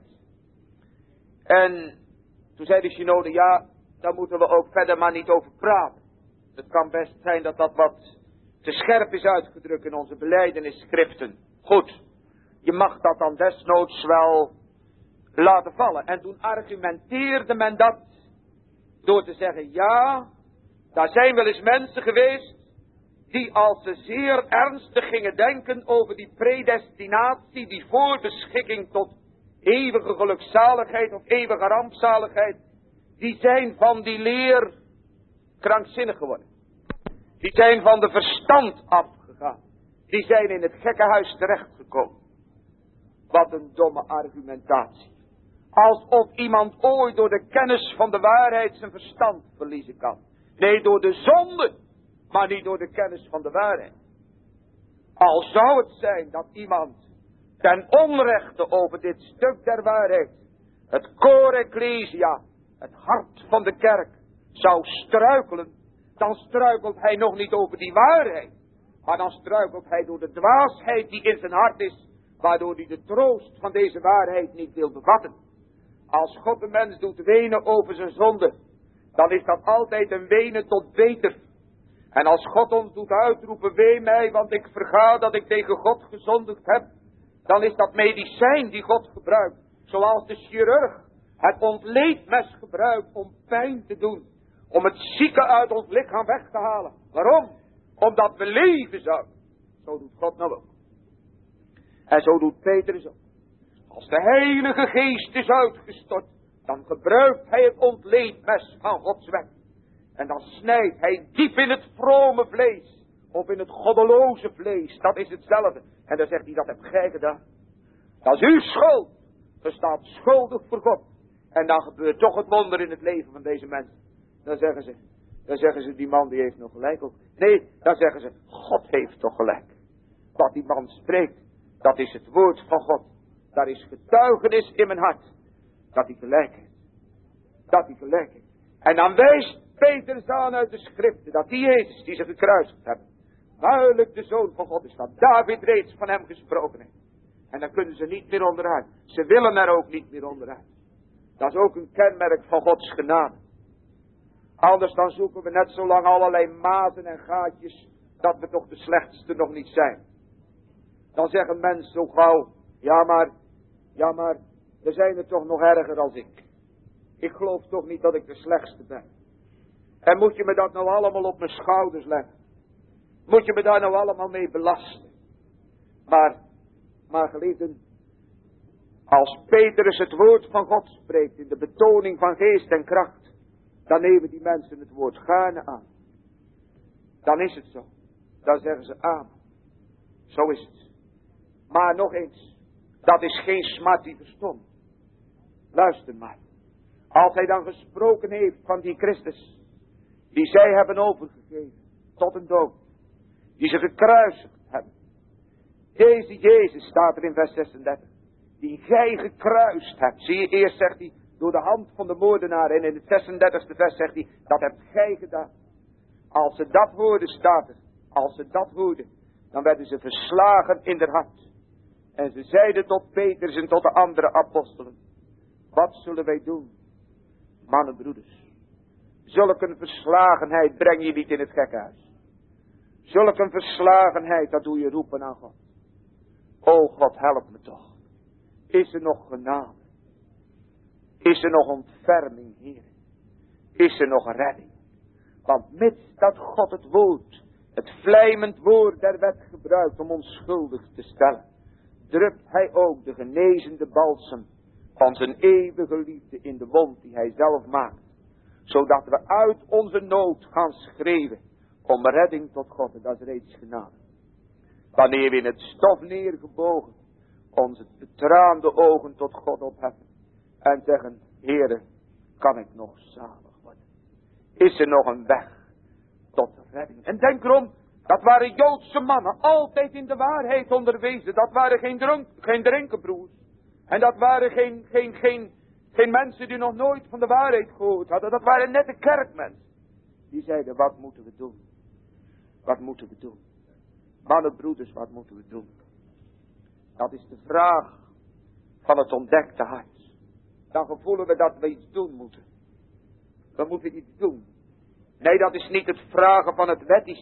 En toen zei de synode, ja, daar moeten we ook verder maar niet over praten. Het kan best zijn dat dat wat te scherp is uitgedrukt in onze belijdenisschriften. Goed, je mag dat dan desnoods wel laten vallen. En toen argumenteerde men dat door te zeggen, ja, Daar zijn wel eens mensen geweest die als ze zeer ernstig gingen denken over die predestinatie, die voorbeschikking tot eeuwige gelukzaligheid of eeuwige rampzaligheid, die zijn van die leer krankzinnig geworden. Die zijn van de verstand afgegaan. Die zijn in het gekkenhuis terechtgekomen. Wat een domme argumentatie. Alsof iemand ooit door de kennis van de waarheid zijn verstand verliezen kan. Nee, door de zonde, maar niet door de kennis van de waarheid. Al zou het zijn dat iemand ten onrechte over dit stuk der waarheid, het cor ecclesia, het hart van de kerk, zou struikelen, dan struikelt hij nog niet over die waarheid, maar dan struikelt hij door de dwaasheid die in zijn hart is, waardoor hij de troost van deze waarheid niet wil bevatten. Als God de mens doet wenen over zijn zonde, dan is dat altijd een wenen tot beter. En als God ons doet uitroepen, wee mij, want ik verga dat ik tegen God gezondigd heb, dan is dat medicijn die God gebruikt. Zoals de chirurg het ontleedmes gebruikt om pijn te doen. Om het zieke uit ons lichaam weg te halen. Waarom? Omdat we leven zouden. Zo doet God nou ook. En zo doet Petrus ook. Als de Heilige Geest is uitgestort, dan gebruikt hij het ontleedmes van Gods wet. En dan snijdt hij diep in het vrome vlees. Of in het goddeloze vlees. Dat is hetzelfde. En dan zegt hij, dat hebt gij gedaan. Dat is uw schuld. Je staat schuldig voor God. En dan gebeurt toch het wonder in het leven van deze mensen. Dan zeggen ze, die man die heeft nog gelijk ook. Nee, dan zeggen ze, God heeft toch gelijk. Wat die man spreekt, dat is het woord van God. Daar is getuigenis in mijn hart. Dat hij gelijk heeft. Dat hij gelijk heeft. En dan wijst Petrus aan uit de schriften, dat die Jezus die ze gekruisigd hebben, duidelijk de Zoon van God is, dat David reeds van hem gesproken heeft. En dan kunnen ze niet meer onderuit. Ze willen er ook niet meer onderuit. Dat is ook een kenmerk van Gods genade. Anders dan zoeken we net zo lang allerlei mazen en gaatjes, dat we toch de slechtste nog niet zijn. Dan zeggen mensen zo gauw, ja maar, er zijn er toch nog erger als ik. Ik geloof toch niet dat ik de slechtste ben. En moet je me dat nou allemaal op mijn schouders leggen? Moet je me daar nou allemaal mee belasten? Maar geliefden, als Petrus het woord van God spreekt in de betoning van geest en kracht, dan nemen die mensen het woord gaarne aan. Dan is het zo. Dan zeggen ze amen. Zo is het. Maar nog eens, dat is geen smart die verstond. Luister maar. Als hij dan gesproken heeft van die Christus, die zij hebben overgegeven tot een dood, die ze gekruisigd hebben. Deze Jezus staat er in vers 36, die gij gekruist hebt. Zie je, eerst zegt hij, door de hand van de moordenaar, en in het 36e vers zegt hij, dat hebt gij gedaan. Als ze dat hoorden, staat er, als ze dat hoorden, dan werden ze verslagen in haar hart. En ze zeiden tot Petrus en tot de andere apostelen, wat zullen wij doen? Mannen, broeders, zulke een verslagenheid breng je niet in het gekkenhuis. Zulke een verslagenheid, dat doe je roepen aan God. O God, help me toch. Is er nog genade? Is er nog ontferming, Heer? Is er nog redding? Want mits dat God het woord, het vlijmend woord der wet gebruikt om ons schuldig te stellen, drupt hij ook de genezende balsem van zijn eeuwige liefde in de wond die hij zelf maakt. Zodat we uit onze nood gaan schreeuwen om redding tot God. En dat is reeds genade. Wanneer we in het stof neergebogen onze betraande ogen tot God opheffen. En zeggen, Heere, kan ik nog zalig worden? Is er nog een weg tot de redding? En denk erom, dat waren Joodse mannen, altijd in de waarheid onderwezen. Dat waren geen drinkenbroers. En dat waren geen mensen die nog nooit van de waarheid gehoord hadden. Dat waren nette kerkmensen. Die zeiden, wat moeten we doen? Wat moeten we doen? Mannen, broeders, wat moeten we doen? Dat is de vraag van het ontdekte hart. Dan gevoelen we dat we iets doen moeten. We moeten iets doen. Nee, dat is niet het vragen van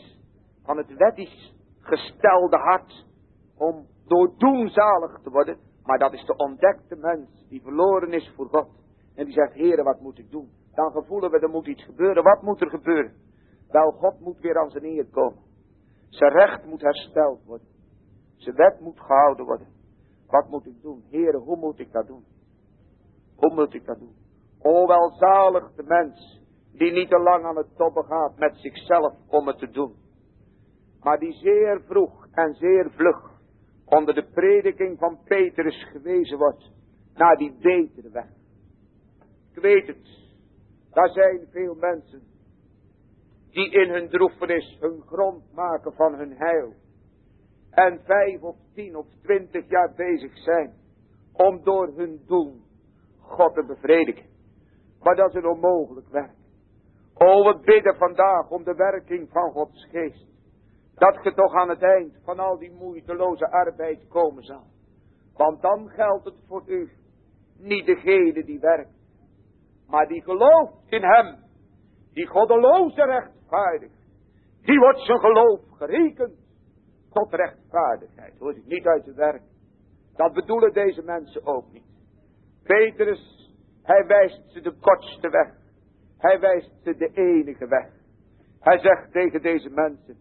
het wettisch gestelde hart om door doen zalig te worden. Maar dat is de ontdekte mens die verloren is voor God. En die zegt, Heere, wat moet ik doen? Dan gevoelen we, er moet iets gebeuren. Wat moet er gebeuren? Wel, God moet weer aan zijn eer komen. Zijn recht moet hersteld worden. Zijn wet moet gehouden worden. Wat moet ik doen? Heere, hoe moet ik dat doen? Hoe moet ik dat doen? O, welzalig de mens die niet te lang aan het tobben gaat met zichzelf om het te doen. Maar die zeer vroeg en zeer vlug onder de prediking van Petrus gewezen wordt naar die betere weg. Ik weet het, daar zijn veel mensen die in hun droefenis hun grond maken van hun heil. En 5 of 10 of 20 jaar bezig zijn om door hun doen God te bevredigen. Maar dat is een onmogelijk werk. O, we bidden vandaag om de werking van Gods geest. Dat je toch aan het eind van al die moeiteloze arbeid komen zal. Want dan geldt het voor u. Niet degene die werkt. Maar die gelooft in hem. Die goddeloze rechtvaardig. Die wordt zijn geloof gerekend. Tot rechtvaardigheid. Hoort u niet uit het werk. Dat bedoelen deze mensen ook niet. Petrus, hij wijst ze de kortste weg. Hij wijst ze de enige weg. Hij zegt tegen deze mensen.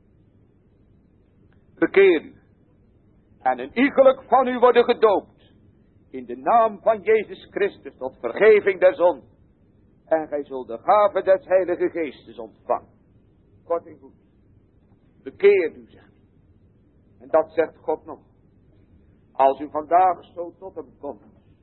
Bekeer u. En een iegelijk van u worden gedoopt. In de naam van Jezus Christus tot vergeving der zonde. En gij zult de gave des Heilige Geestes ontvangen. Kort en goed. Bekeer u, zegt hij. En dat zegt God nog. Als u vandaag zo tot hem komt.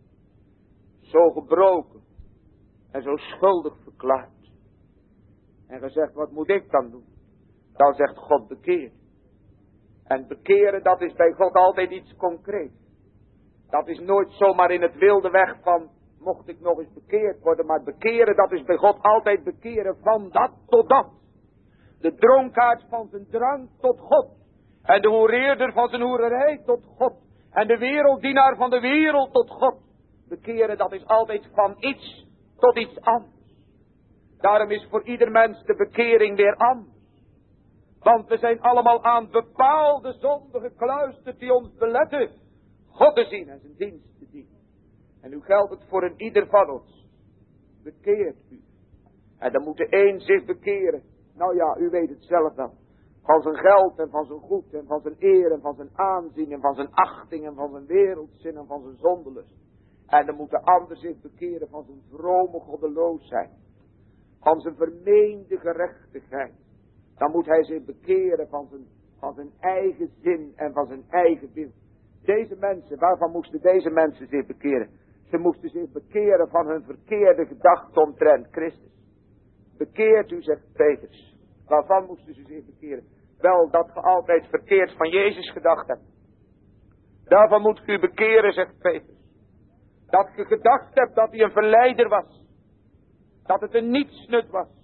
Zo gebroken. En zo schuldig verklaard. En gezegd, wat moet ik dan doen? Dan zegt God, bekeer. En bekeren, dat is bij God altijd iets concreets. Dat is nooit zomaar in het wilde weg van, mocht ik nog eens bekeerd worden. Maar bekeren, dat is bij God altijd bekeren van dat tot dat. De dronkaard van zijn drank tot God. En de hoereerder van zijn hoererij tot God. En de werelddienaar van de wereld tot God. Bekeren, dat is altijd van iets tot iets anders. Daarom is voor ieder mens de bekering weer anders. Want we zijn allemaal aan bepaalde zonden gekluisterd die ons beletten God te zien en zijn dienst te dienen. En nu geldt het voor een ieder van ons. Bekeert u. En dan moet de een zich bekeren. Nou ja, u weet het zelf wel. Van zijn geld en van zijn goed en van zijn eer en van zijn aanzien en van zijn achting en van zijn wereldzin en van zijn zondelust. En dan moet de ander zich bekeren van zijn vrome goddeloosheid. Van zijn vermeende gerechtigheid. Dan moet hij zich bekeren van zijn eigen zin en van zijn eigen wil. Deze mensen, waarvan moesten deze mensen zich bekeren? Ze moesten zich bekeren van hun verkeerde gedachte omtrent Christus. Bekeert u, zegt Petrus. Waarvan moesten ze zich bekeren? Wel, dat ge altijd verkeerd van Jezus gedacht hebt. Daarvan moet u bekeren, zegt Petrus. Dat je gedacht hebt dat hij een verleider was. Dat het een nietsnut was.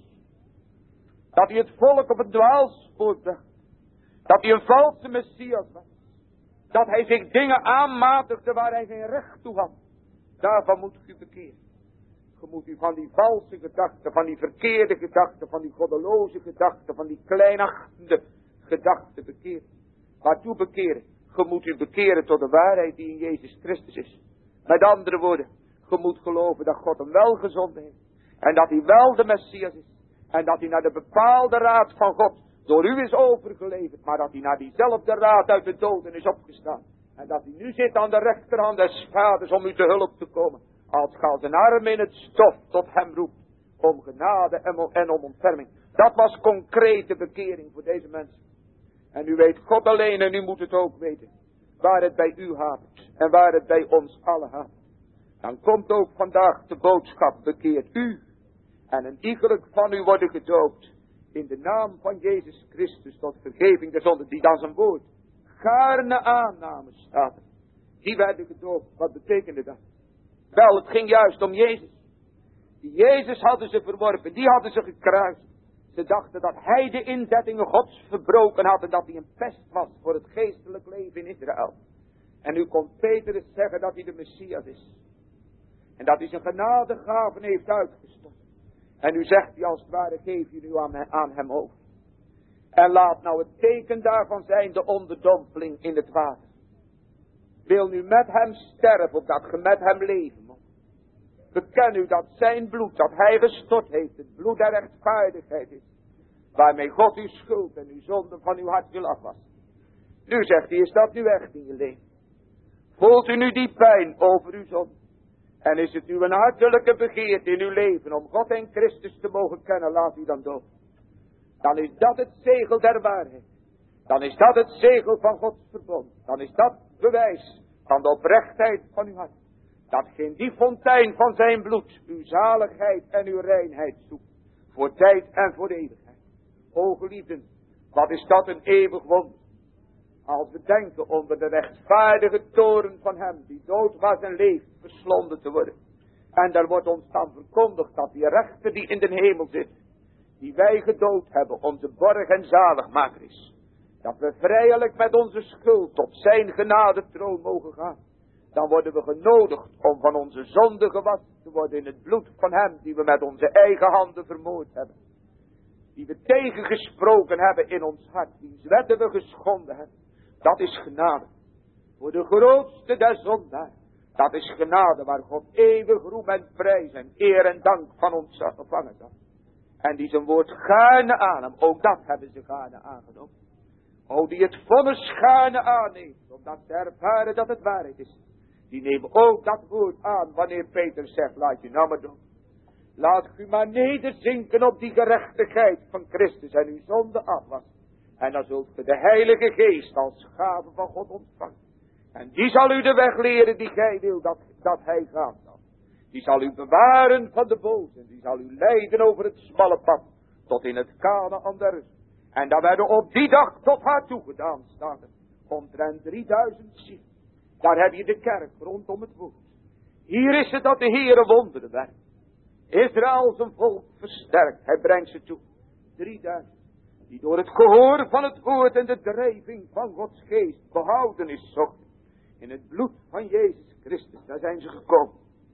Dat hij het volk op het dwaalspoor bracht. Dat hij een valse Messias was. Dat hij zich dingen aanmatigde waar hij geen recht toe had. Daarvan moet u bekeren. Je moet u van die valse gedachten, van die verkeerde gedachten, van die goddeloze gedachten, van die kleinachtende gedachten bekeren. Waartoe bekeren? Je moet u bekeren tot de waarheid die in Jezus Christus is. Met andere woorden, je moet geloven dat God hem wel gezonden heeft. En dat hij wel de Messias is. En dat hij naar de bepaalde raad van God door u is overgeleverd. Maar dat hij naar diezelfde raad uit de doden is opgestaan. En dat hij nu zit aan de rechterhand des Vaders om u te hulp te komen. Als ge als een arm in het stof tot hem roept. Om genade en om ontferming. Dat was concrete bekering voor deze mensen. En u weet God alleen en u moet het ook weten. Waar het bij u hapert. En waar het bij ons allen hapert. Dan komt ook vandaag de boodschap, bekeert u. En een iegelijk van u worden gedoopt. In de naam van Jezus Christus tot vergeving der zonde. Die dan zijn woord gaarne aannamen staat er. Die werden gedoopt. Wat betekende dat? Wel, het ging juist om Jezus. Die Jezus hadden ze verworpen. Die hadden ze gekruist. Ze dachten dat hij de inzettingen Gods verbroken had. En dat hij een pest was voor het geestelijk leven in Israël. En nu komt Petrus zeggen dat hij de Messias is. En dat hij zijn genadegaven heeft uitgestort. En nu zegt hij als het ware, geef je nu aan hem over. En laat nou het teken daarvan zijn de onderdompeling in het water. Wil nu met hem sterven, opdat je met hem leven moet. Beken u dat zijn bloed, dat hij gestort heeft, het bloed der rechtvaardigheid is. Waarmee God uw schuld en uw zonde van uw hart wil afwassen. Nu zegt hij, is dat nu echt in je leven? Voelt u nu die pijn over uw zonde? En is het nu een hartelijke begeerte in uw leven om God en Christus te mogen kennen, laat u dan dood. Dan is dat het zegel der waarheid. Dan is dat het zegel van Gods verbond. Dan is dat bewijs van de oprechtheid van uw hart. Dat geen die fontein van zijn bloed uw zaligheid en uw reinheid zoekt. Voor tijd en voor eeuwigheid. O geliefden, wat is dat een eeuwig wonder. Als we denken onder de rechtvaardige toren van hem die dood was en leeft verslonden te worden. En daar wordt ons dan verkondigd dat die rechter die in de hemel zit, die wij gedood hebben, onze borg en zaligmaker is. Dat we vrijelijk met onze schuld op zijn genadetroon mogen gaan. Dan worden we genodigd om van onze zonde gewassen te worden in het bloed van hem die we met onze eigen handen vermoord hebben. Die we tegengesproken hebben in ons hart, wiens wetten we geschonden hebben. Dat is genade. Voor de grootste der zondaar. Dat is genade waar God eeuwig roem en prijs en eer en dank van ons ontvangen zal. En die zijn woord gaarne aannemen. Ook dat hebben ze gaarne aangenomen. O, die het vonnis gaarne aanneemt. Omdat ze ervaren dat het waarheid is. Die nemen ook dat woord aan wanneer Peter zegt, laat je nou maar doen. Laat u maar nederzinken op die gerechtigheid van Christus en uw zonde afwassen. En dan zult u de Heilige Geest als gave van God ontvangen. En die zal u de weg leren die gij wil dat hij gaan zal. Die zal u bewaren van de boze. Die zal u leiden over het smalle pad. Tot in het Kanaan der rust. En daar werden op die dag tot haar toegedaan staan. Omtrent 3000 zielen. Daar heb je de kerk rondom het woord. Hier is het dat de Heere wonderen werkt. Israël zijn volk versterkt. Hij brengt ze toe. 3000. Die door het gehoor van het woord en de drijving van Gods geest behouden is zocht. In het bloed van Jezus Christus. Daar zijn ze gekomen.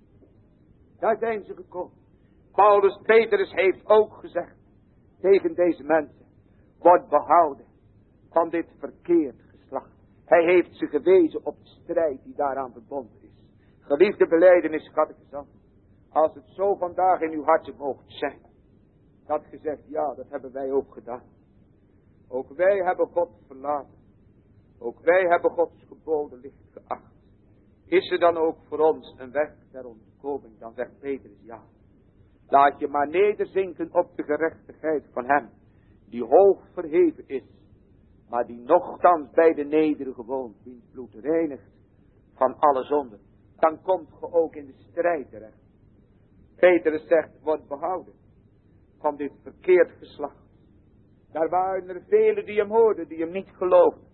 Daar zijn ze gekomen. Paulus Petrus heeft ook gezegd tegen deze mensen. Word behouden van dit verkeerd geslacht. Hij heeft ze gewezen op de strijd die daaraan verbonden is. Geliefde belijdenis, catechisant. Als het zo vandaag in uw hartje mocht zijn. Dat gezegd, ja, dat hebben wij ook gedaan. Ook wij hebben God verlaten. Ook wij hebben Gods geboden licht geacht. Is er dan ook voor ons een weg ter ontkoming? Dan zegt Petrus, ja. Laat je maar nederzinken op de gerechtigheid van hem. Die hoog verheven is. Maar die nochtans bij de nederige woont. Wiens bloed reinigt van alle zonden. Dan komt ge ook in de strijd terecht. Petrus zegt, wordt behouden van dit verkeerd geslacht. Daar waren er velen die hem hoorden, die hem niet geloofden.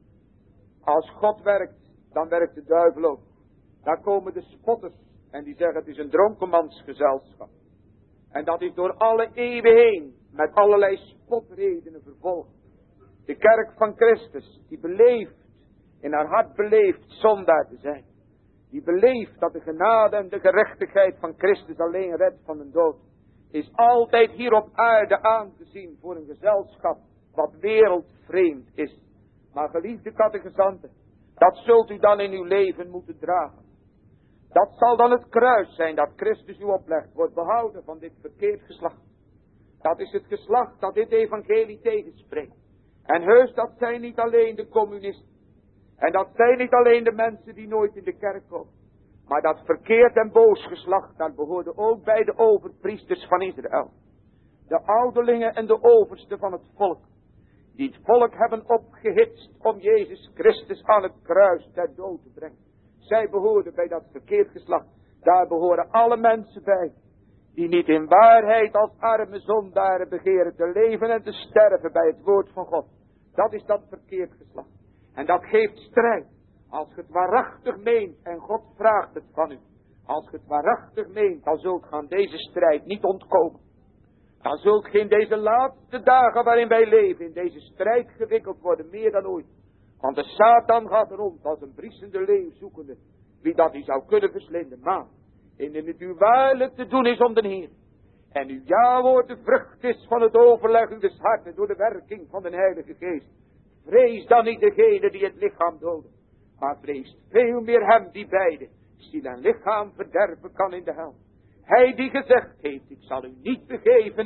Als God werkt, dan werkt de duivel ook. Daar komen de spotters en die zeggen het is een dronkenmansgezelschap. En dat is door alle eeuwen heen met allerlei spotredenen vervolgd. De kerk van Christus, die beleeft, in haar hart beleeft zondaar te zijn. Die beleeft dat de genade en de gerechtigheid van Christus alleen redt van een dood. Is altijd hier op aarde aangezien voor een gezelschap wat wereldvreemd is. Maar geliefde catechisanten, dat zult u dan in uw leven moeten dragen. Dat zal dan het kruis zijn dat Christus u oplegt, wordt behouden van dit verkeerd geslacht. Dat is het geslacht dat dit evangelie tegenspreekt. En heus, dat zijn niet alleen de communisten. En dat zijn niet alleen de mensen die nooit in de kerk komen. Maar dat verkeerd en boos geslacht, dat behoorde ook bij de overpriesters van Israël. De ouderlingen en de oversten van het volk. Die het volk hebben opgehitst om Jezus Christus aan het kruis ter dood te brengen. Zij behoorden bij dat verkeerd geslacht. Daar behoren alle mensen bij. Die niet in waarheid als arme zondaren begeren te leven en te sterven bij het woord van God. Dat is dat verkeerd geslacht. En dat geeft strijd. Als je het waarachtig meent en God vraagt het van u. Als je het waarachtig meent, dan zult je aan deze strijd niet ontkomen. Dan zult je in deze laatste dagen waarin wij leven, in deze strijd gewikkeld worden, meer dan ooit. Want de Satan gaat rond als een briesende leeuw zoekende, wie dat hij zou kunnen verslinden. Maar, indien het u waarlijk te doen is om de Heer, en uw ja-woord de vrucht is van het overleggen des harten door de werking van de Heilige Geest, vrees dan niet degene die het lichaam doden, maar vrees veel meer hem die beide ziel en lichaam verderven kan in de hel. Hij die gezegd heeft, ik zal u niet begeven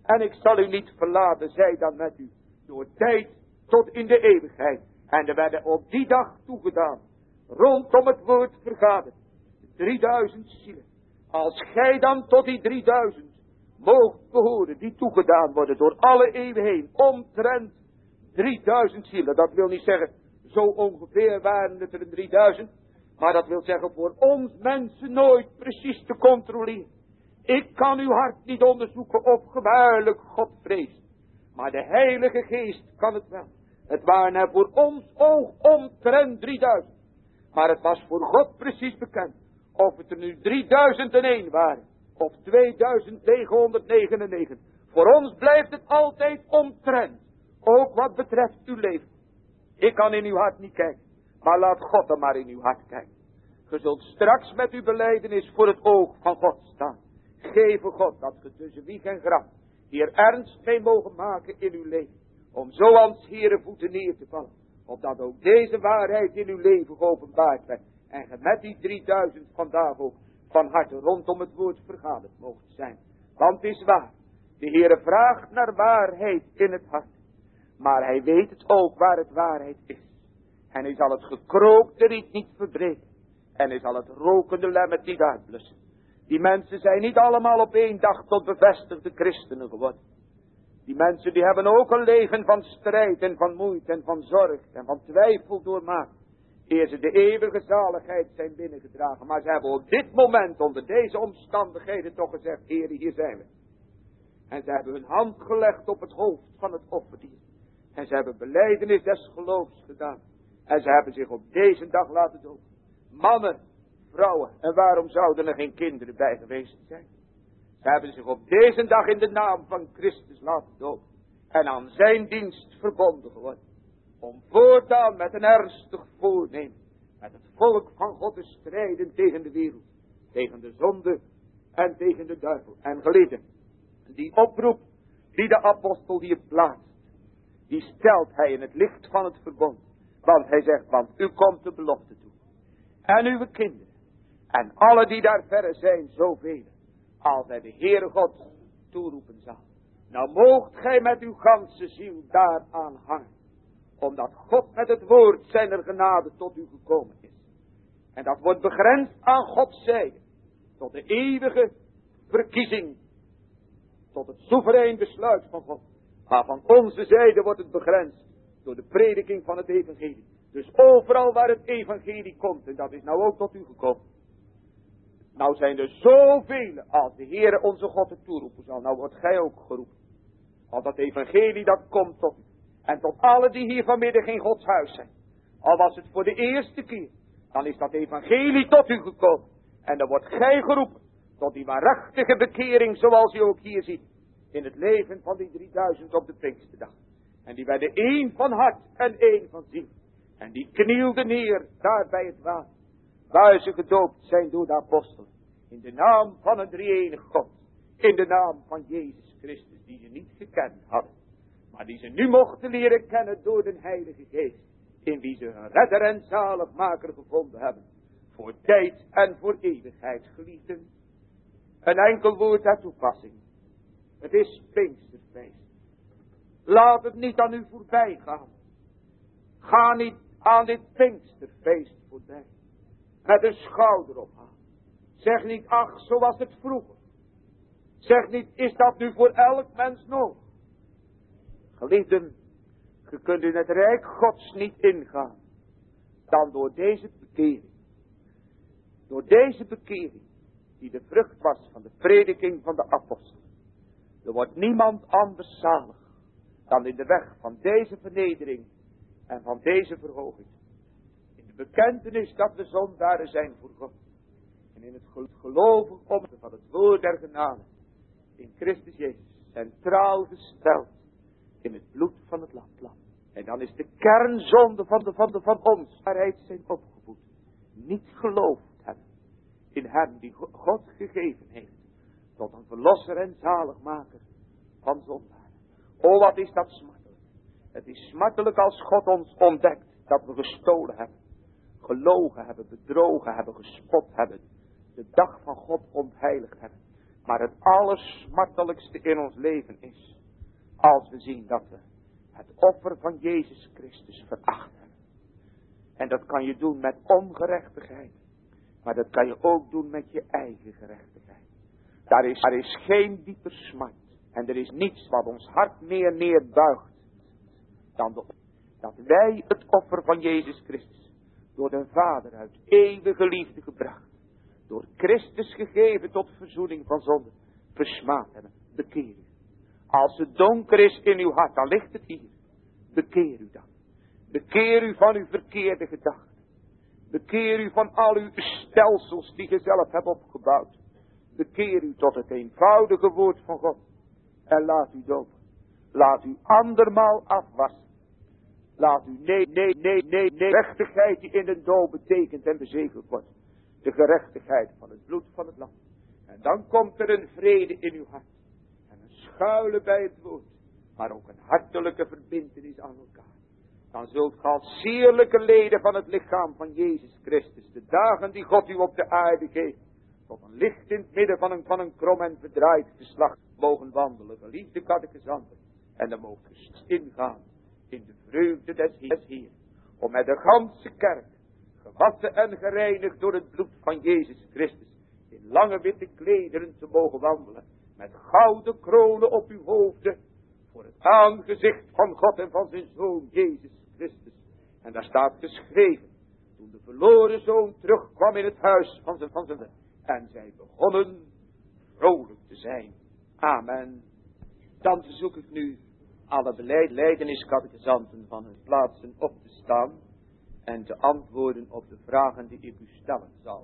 En ik zal u niet verlaten, zij dan met u, door tijd tot in de eeuwigheid. En er werden op die dag toegedaan, rondom het woord vergaderd, 3000 zielen. Als gij dan tot die 3000 moogt behoren, die toegedaan worden door alle eeuwen heen, omtrent 3000 zielen. Dat wil niet zeggen, zo ongeveer waren het er 3000, maar dat wil zeggen voor ons mensen nooit precies te controleren. Ik kan uw hart niet onderzoeken of ge waarlijk God vreest, maar de Heilige Geest kan het wel. Het waren er voor ons oog omtrent 3000, maar het was voor God precies bekend of het er nu 3001 waren of 2999. Voor ons blijft het altijd omtrent, ook wat betreft uw leven. Ik kan in uw hart niet kijken, maar laat God er maar in uw hart kijken. Ge zult straks met uw belijdenis voor het oog van God staan. Geven God dat ge tussen wieg en graf hier ernst mee mogen maken in uw leven. Om zo aan 's Heere voeten neer te vallen. Opdat ook deze waarheid in uw leven geopenbaard werd. En ge met die 3000 vandaag ook van harte rondom het woord vergaderd moogt zijn. Want het is waar. De Heere vraagt naar waarheid in het hart. Maar hij weet het ook waar het waarheid is. En hij zal het gekrookte riet niet verbreken. En hij zal het rokende lemmet niet uitblussen. Die mensen zijn niet allemaal op één dag tot bevestigde christenen geworden. Die mensen die hebben ook een leven van strijd en van moeite en van zorg en van twijfel doormaakt. Eer ze de eeuwige zaligheid zijn binnengedragen. Maar ze hebben op dit moment onder deze omstandigheden toch gezegd, Heer, hier zijn we. En ze hebben hun hand gelegd op het hoofd van het offerdier. En ze hebben belijdenis des geloofs gedaan. En ze hebben zich op deze dag laten dopen. Mannen, vrouwen, en waarom zouden er geen kinderen bij geweest zijn? Ze hebben zich op deze dag in de naam van Christus laten dopen. En aan zijn dienst verbonden geworden. Om voortaan met een ernstig voornemen, met het volk van God te strijden tegen de wereld. Tegen de zonde en tegen de duivel. En geliefden, die oproep die de apostel hier plaatst, die stelt hij in het licht van het verbond. Want hij zegt, want u komt de belofte toe. En uw kinderen. En alle die daar verre zijn, zoveel. Als hij de Heere God toeroepen zal. Nou moogt gij met uw ganse ziel daaraan hangen. Omdat God met het woord zijner genade tot u gekomen is. En dat wordt begrensd aan Gods zijde. Tot de eeuwige verkiezing. Tot het soeverein besluit van God. Maar van onze zijde wordt het begrensd. Door de prediking van het evangelie. Dus overal waar het evangelie komt. En dat is nou ook tot u gekomen. Nou zijn er zoveel als de Heere onze God het toeroepen zal. Nou wordt gij ook geroepen. Want dat evangelie dat komt tot u. En tot alle die hier vanmiddag in Gods huis zijn. Al was het voor de eerste keer. Dan is dat evangelie tot u gekomen. En dan wordt gij geroepen. Tot die waarachtige bekering zoals u ook hier ziet. In het leven van die 3000 op de Pinksterdag. En die werden één van hart en één van ziel. En die knielden neer daar bij het water. Waar ze gedoopt zijn door de apostelen. In de naam van een drie-enige God. In de naam van Jezus Christus. Die ze niet gekend hadden. Maar die ze nu mochten leren kennen door de Heilige Geest. In wie ze een redder en zaligmaker gevonden hebben. Voor tijd en voor eeuwigheid, geliefden. Een enkel woord ter toepassing. Het is Pinksterfeest. Laat het niet aan u voorbij gaan. Ga niet aan dit Pinksterfeest voorbij. Met een schouder ophalen. Zeg niet, ach, zo was het vroeger. Zeg niet, is dat nu voor elk mens nodig? Geliefden, je kunt in het rijk Gods niet ingaan. Dan door deze bekering. Door deze bekering. Die de vrucht was van de prediking van de apostelen. Er wordt niemand anders zalig. Dan in de weg van deze vernedering. En van deze verhoging. In de bekentenis dat we zondaren zijn voor God. En in het geloven om van het woord der genade. In Christus Jezus. Centraal gesteld. In het bloed van het lam. En dan is de kernzonde van ons waarheid zijn opgevoed. Niet geloofd hebben. In hem die God gegeven heeft. Tot een verlosser en zaligmaker van zondaren. O, wat is dat smartelijk. Het is smartelijk als God ons ontdekt dat we gestolen hebben. Gelogen hebben, bedrogen hebben, gespot hebben. De dag van God ontheiligd hebben. Maar het allersmartelijkste in ons leven is, als we zien dat we het offer van Jezus Christus verachten. En dat kan je doen met ongerechtigheid. Maar dat kan je ook doen met je eigen gerechtigheid. Daar is geen dieper smart. En er is niets wat ons hart meer neerbuigt. Dan dat wij het offer van Jezus Christus, door de Vader uit eeuwige liefde gebracht, door Christus gegeven tot verzoening van zonde, versmaad hebben. Bekeer u. Als het donker is in uw hart, dan ligt het hier. Bekeer u dan. Bekeer u van uw verkeerde gedachten. Bekeer u van al uw stelsels die je zelf hebt opgebouwd. Bekeer u tot het eenvoudige woord van God. En laat u dopen. Laat u andermaal afwassen. Laat u nee, gerechtigheid die in de doop betekent en bezegeld wordt. De gerechtigheid van het bloed van het lam. En dan komt er een vrede in uw hart. En een schuilen bij het woord. Maar ook een hartelijke verbintenis aan elkaar. Dan zult ge als sierlijke leden van het lichaam van Jezus Christus, de dagen die God u op de aarde geeft, tot een licht in het midden van een krom en verdraaid geslacht, mogen wandelen, geliefde catechizanten. En dan mogen we ingaan in de vreugde des Heeren, om met de ganse kerk, gewassen en gereinigd door het bloed van Jezus Christus, in lange witte klederen te mogen wandelen, met gouden kronen op uw hoofden, voor het aangezicht van God en van zijn Zoon Jezus Christus. En daar staat geschreven, toen de verloren zoon terugkwam in het huis van zijn en zij begonnen vrolijk te zijn. Amen. Dan verzoek ik nu alle belijdeniscatechizanten van hun plaatsen op te staan en te antwoorden op de vragen die ik u stellen zal.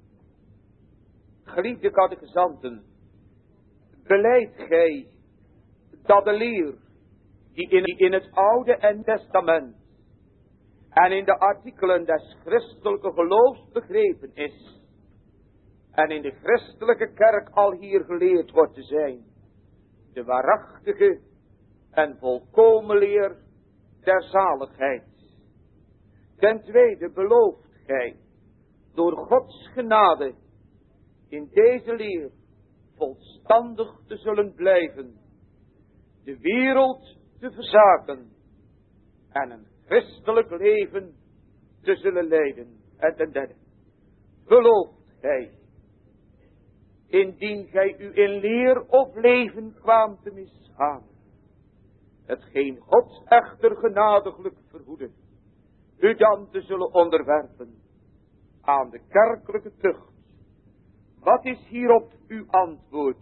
Geliefde catechizanten, belijdt gij dat de leer die in het Oude en Testament en in de artikelen des christelijke geloofs begrepen is en in de christelijke kerk al hier geleerd wordt te zijn, de waarachtige en volkomen leer der zaligheid. Ten tweede belooft gij door Gods genade in deze leer volstandig te zullen blijven, de wereld te verzaken en een christelijk leven te zullen leiden. En ten derde belooft gij, indien gij u in leer of leven kwaamt te misgaan, hetgeen God echter genadiglijk verhoede, u dan te zullen onderwerpen aan de kerkelijke tucht. Wat is hierop uw antwoord?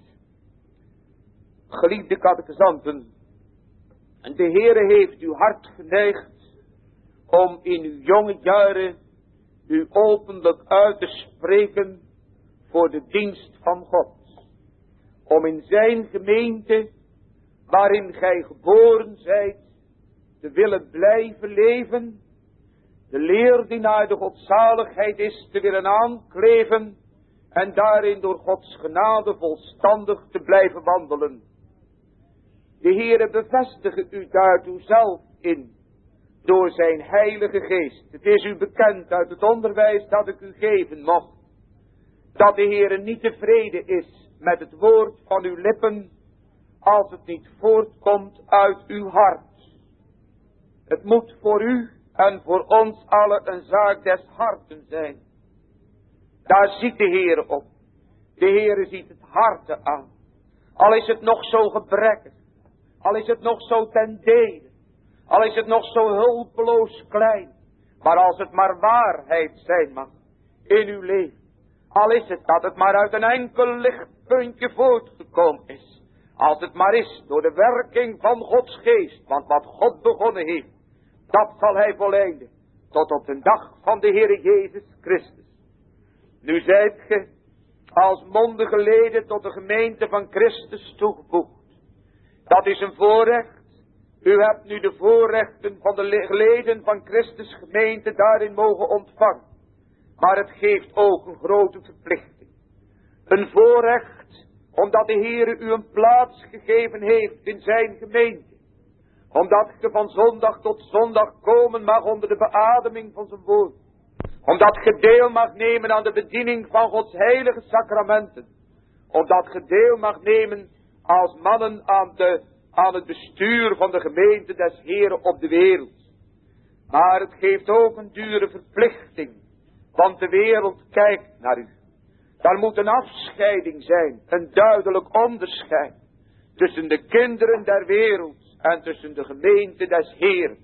Geliefde catechizanten, de Heere heeft uw hart geneigd om in uw jonge jaren u openlijk uit te spreken voor de dienst van God. Om in zijn gemeente, waarin gij geboren zijt, te willen blijven leven, de leer die naar de godzaligheid is te willen aankleven en daarin door Gods genade volstandig te blijven wandelen. De Heere bevestige u daartoe zelf in, door zijn heilige geest. Het is u bekend uit het onderwijs dat ik u geven mocht, dat de Heere niet tevreden is met het woord van uw lippen, als het niet voortkomt uit uw hart. Het moet voor u en voor ons allen een zaak des harten zijn. Daar ziet de Heere op. De Heere ziet het harte aan. Al is het nog zo gebrekkig. Al is het nog zo ten dele. Al is het nog zo hulpeloos klein. Maar als het maar waarheid zijn mag in uw leven. Al is het dat het maar uit een enkel lichtpuntje voortgekomen is. Als het maar is door de werking van Gods geest. Want wat God begonnen heeft, dat zal hij voleindigen. Tot op de dag van de Heere Jezus Christus. Nu zijt ge als mondige leden tot de gemeente van Christus toegevoegd. Dat is een voorrecht. U hebt nu de voorrechten van de leden van Christus gemeente daarin mogen ontvangen. Maar het geeft ook een grote verplichting. Een voorrecht omdat de Heere u een plaats gegeven heeft in zijn gemeente. Omdat je van zondag tot zondag komen mag onder de beademing van zijn woord. Omdat je deel mag nemen aan de bediening van Gods heilige sacramenten. Opdat ge deel mag nemen als mannen aan het bestuur van de gemeente des Heren op de wereld. Maar het geeft ook een dure verplichting, want de wereld kijkt naar u. Daar moet een afscheiding zijn, een duidelijk onderscheid tussen de kinderen der wereld en tussen de gemeente des Heren.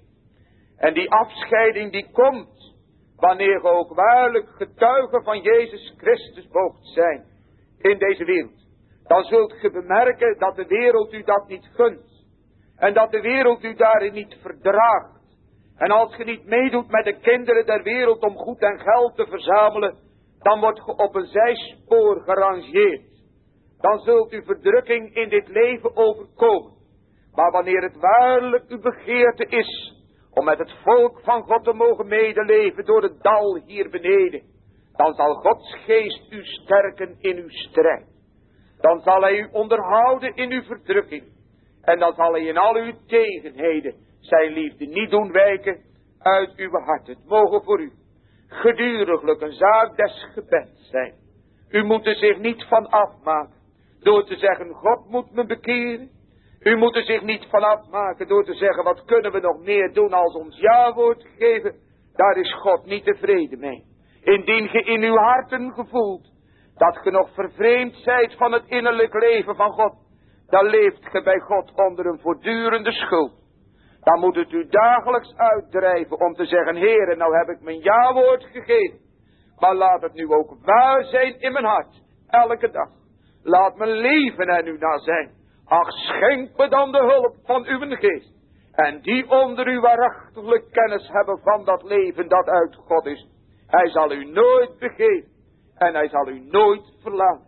En die afscheiding die komt wanneer ge ook waarlijk getuige van Jezus Christus moogt zijn in deze wereld. Dan zult ge bemerken dat de wereld u dat niet gunt. En dat de wereld u daarin niet verdraagt. En als ge niet meedoet met de kinderen der wereld om goed en geld te verzamelen, dan wordt ge op een zijspoor gerangeerd. Dan zult u verdrukking in dit leven overkomen. Maar wanneer het waarlijk uw begeerte is om met het volk van God te mogen medeleven door het dal hier beneden, dan zal Gods geest u sterken in uw strijd. Dan zal hij u onderhouden in uw verdrukking. En dan zal hij in al uw tegenheden zijn liefde niet doen wijken uit uw hart. Het mogen voor u geduriglijk een zaak des gebeds zijn. U moet er zich niet van afmaken door te zeggen, God moet me bekeren. U moet er zich niet van afmaken door te zeggen, wat kunnen we nog meer doen als ons ja-woord geven. Daar is God niet tevreden mee. Indien ge in uw harten gevoelt dat ge nog vervreemd zijt van het innerlijk leven van God, dan leeft ge bij God onder een voortdurende schuld. Dan moet het u dagelijks uitdrijven om te zeggen, Heere, nou heb ik mijn ja-woord gegeven. Maar laat het nu ook waar zijn in mijn hart, elke dag. Laat mijn leven er nu naar zijn. Ach, schenk me dan de hulp van uw geest. En die onder u waarachtiglijk kennis hebben van dat leven dat uit God is. Hij zal u nooit begeven. En hij zal u nooit verlaten.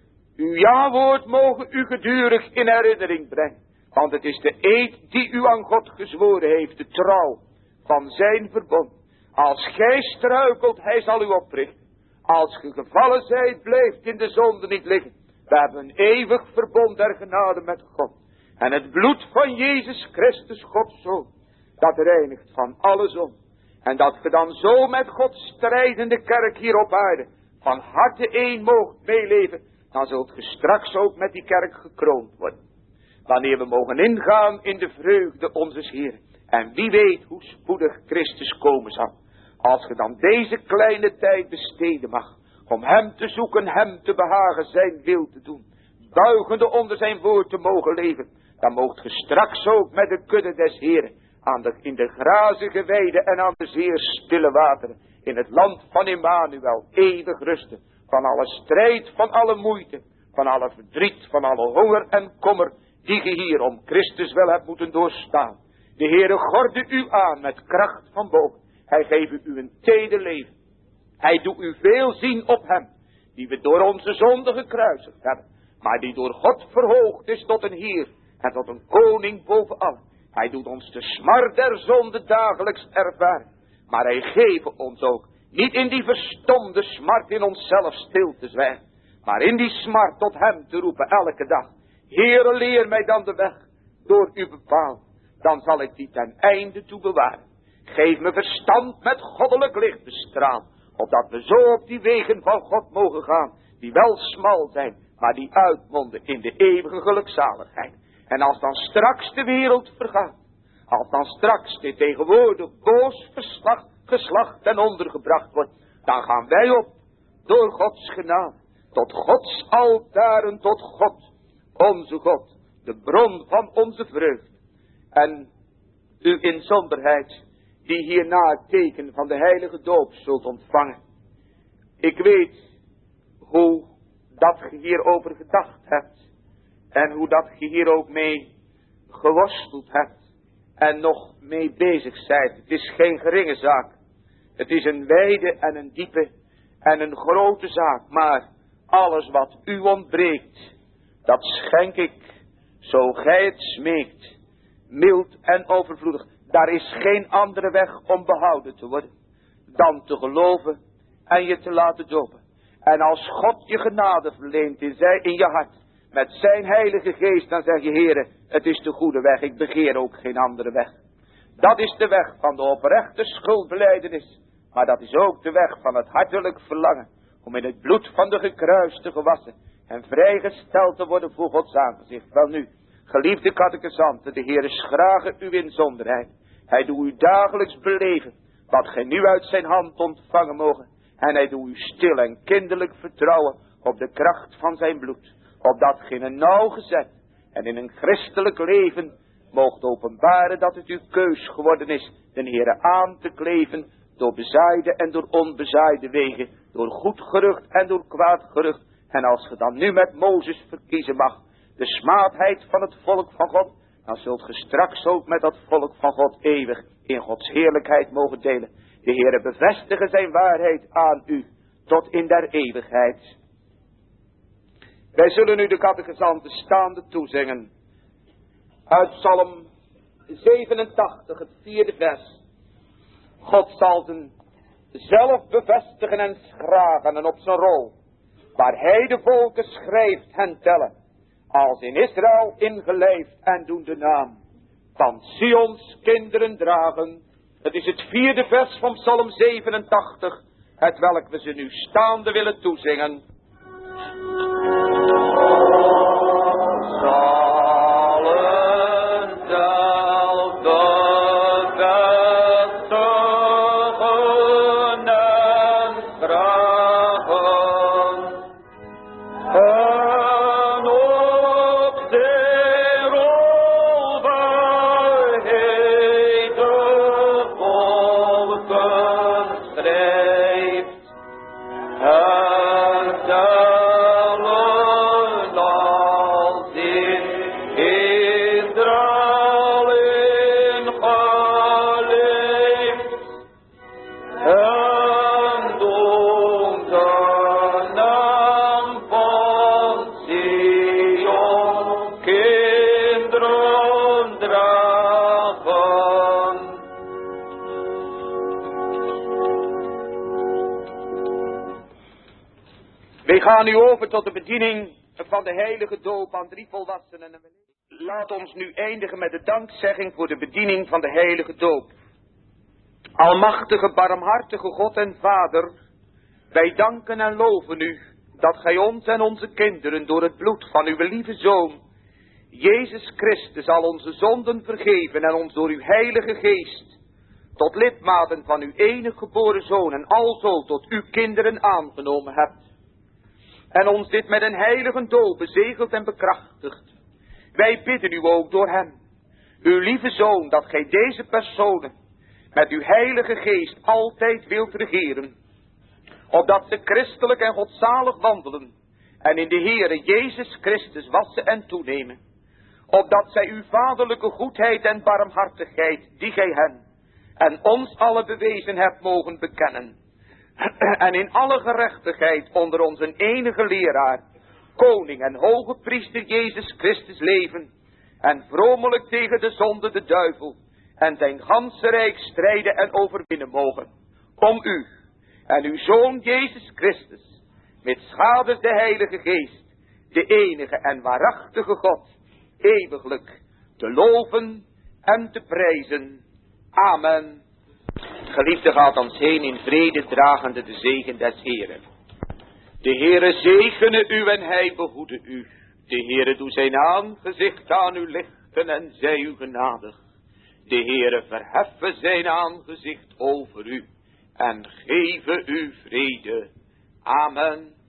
Uw ja-woord mogen u gedurig in herinnering brengen. Want het is de eed die u aan God gezworen heeft. De trouw van zijn verbond. Als gij struikelt, hij zal u oprichten. Als ge gevallen zijt, blijft in de zonde niet liggen. We hebben een eeuwig verbond der genade met God. En het bloed van Jezus Christus, Gods Zoon, dat reinigt van alle zonde. En dat ge dan zo met Gods strijdende kerk hier op aarde van harte één moogt meeleven, dan zult ge straks ook met die kerk gekroond worden. Wanneer we mogen ingaan in de vreugde onzes Heeren. En wie weet hoe spoedig Christus komen zal. Als ge dan deze kleine tijd besteden mag, om hem te zoeken, hem te behagen, zijn wil te doen, buigende onder zijn woord te mogen leven, dan moogt ge straks ook met de kudde des Heeren in de grazige weiden en aan de zeer stille wateren, in het land van Immanuel, eeuwig rusten, van alle strijd, van alle moeite, van alle verdriet, van alle honger en kommer, die ge hier om Christus wel hebt moeten doorstaan. De Heere gorde u aan met kracht van boven. Hij geeft u een teder leven. Hij doet u veel zien op hem, die we door onze zonde gekruisigd hebben, maar die door God verhoogd is tot een Heer en tot een koning boven allen. Hij doet ons de smart der zonde dagelijks ervaren, maar hij geeft ons ook niet in die verstomde smart in onszelf stil te zwijgen, maar in die smart tot hem te roepen elke dag. Heere, leer mij dan de weg door u bepaald, dan zal ik die ten einde toe bewaren. Geef me verstand met goddelijk licht bestraald, opdat we zo op die wegen van God mogen gaan, die wel smal zijn, maar die uitmonden in de eeuwige gelukzaligheid. En als dan straks de wereld vergaat, als dan straks dit tegenwoordig boos geslacht ten onder gebracht wordt, dan gaan wij op, door Gods genade, tot Gods altaren, tot God, onze God, de bron van onze vreugde. En u inzonderheid, die hierna het teken van de heilige doop zult ontvangen. Ik weet hoe dat ge hierover gedacht hebt. En hoe dat je hier ook mee geworsteld hebt. En nog mee bezig zijt. Het is geen geringe zaak. Het is een wijde en een diepe en een grote zaak. Maar alles wat u ontbreekt, dat schenk ik, zo gij het smeekt, mild en overvloedig. Daar is geen andere weg om behouden te worden, dan te geloven en je te laten dopen. En als God je genade verleent in je hart, met zijn heilige geest, dan zeg je, Heere, het is de goede weg, ik begeer ook geen andere weg. Dat is de weg van de oprechte schuldbelijdenis, maar dat is ook de weg van het hartelijk verlangen, om in het bloed van de gekruiste gewassen, en vrijgesteld te worden voor Gods aangezicht. Wel nu, geliefde catechizanten, de Heer is graag uw inzonderheid. Hij doet u dagelijks beleven wat gij nu uit zijn hand ontvangen mogen. En hij doet u stil en kinderlijk vertrouwen op de kracht van zijn bloed. Opdat gij een nauwgezet en in een christelijk leven moogt openbaren dat het uw keus geworden is de Heere aan te kleven door bezaaide en door onbezaaide wegen, door goed gerucht en door kwaad gerucht. En als ge dan nu met Mozes verkiezen mag de smaadheid van het volk van God, dan zult ge straks ook met dat volk van God eeuwig in Gods heerlijkheid mogen delen. De Heere bevestigen zijn waarheid aan u tot in der eeuwigheid. Wij zullen nu de catechizanten staande toezingen. Uit Psalm 87, het 4e vers. God zal zijn zelf bevestigen en schragen en op zijn rol, waar hij de volken schrijft hen tellen, als in Israël ingelijfd en doen de naam van Sions kinderen dragen. Het is het 4e vers van Psalm 87, het welk we ze nu staande willen toezingen. We gaan nu over tot de bediening van de heilige doop aan 3 volwassenen. Laat ons nu eindigen met de dankzegging voor de bediening van de heilige doop. Almachtige, barmhartige God en Vader, wij danken en loven u dat gij ons en onze kinderen door het bloed van uw lieve Zoon, Jezus Christus, al onze zonden vergeven en ons door uw heilige geest tot lidmaten van uw enige geboren Zoon en alzo tot uw kinderen aangenomen hebt. En ons dit met een heilige doop bezegeld en bekrachtigd. Wij bidden u ook door hem, uw lieve Zoon, dat gij deze personen met uw heilige geest altijd wilt regeren. Opdat ze christelijk en godzalig wandelen en in de Heere Jezus Christus wassen en toenemen. Opdat zij uw vaderlijke goedheid en barmhartigheid, die gij hen en ons alle bewezen hebt, mogen bekennen. En in alle gerechtigheid onder onze enige leraar, koning en hoge priester Jezus Christus leven. En vromelijk tegen de zonde de duivel en zijn ganse rijk strijden en overwinnen mogen. Om u en uw Zoon Jezus Christus, met schades de heilige geest, de enige en waarachtige God, eeuwiglijk te loven en te prijzen. Amen. Geliefde, gaat ons heen in vrede, dragende de zegen des Heeren. De Heere zegene u en hij behoede u. De Heere doe zijn aangezicht aan u lichten en zij u genadig. De Heere verheffen zijn aangezicht over u en geven u vrede. Amen.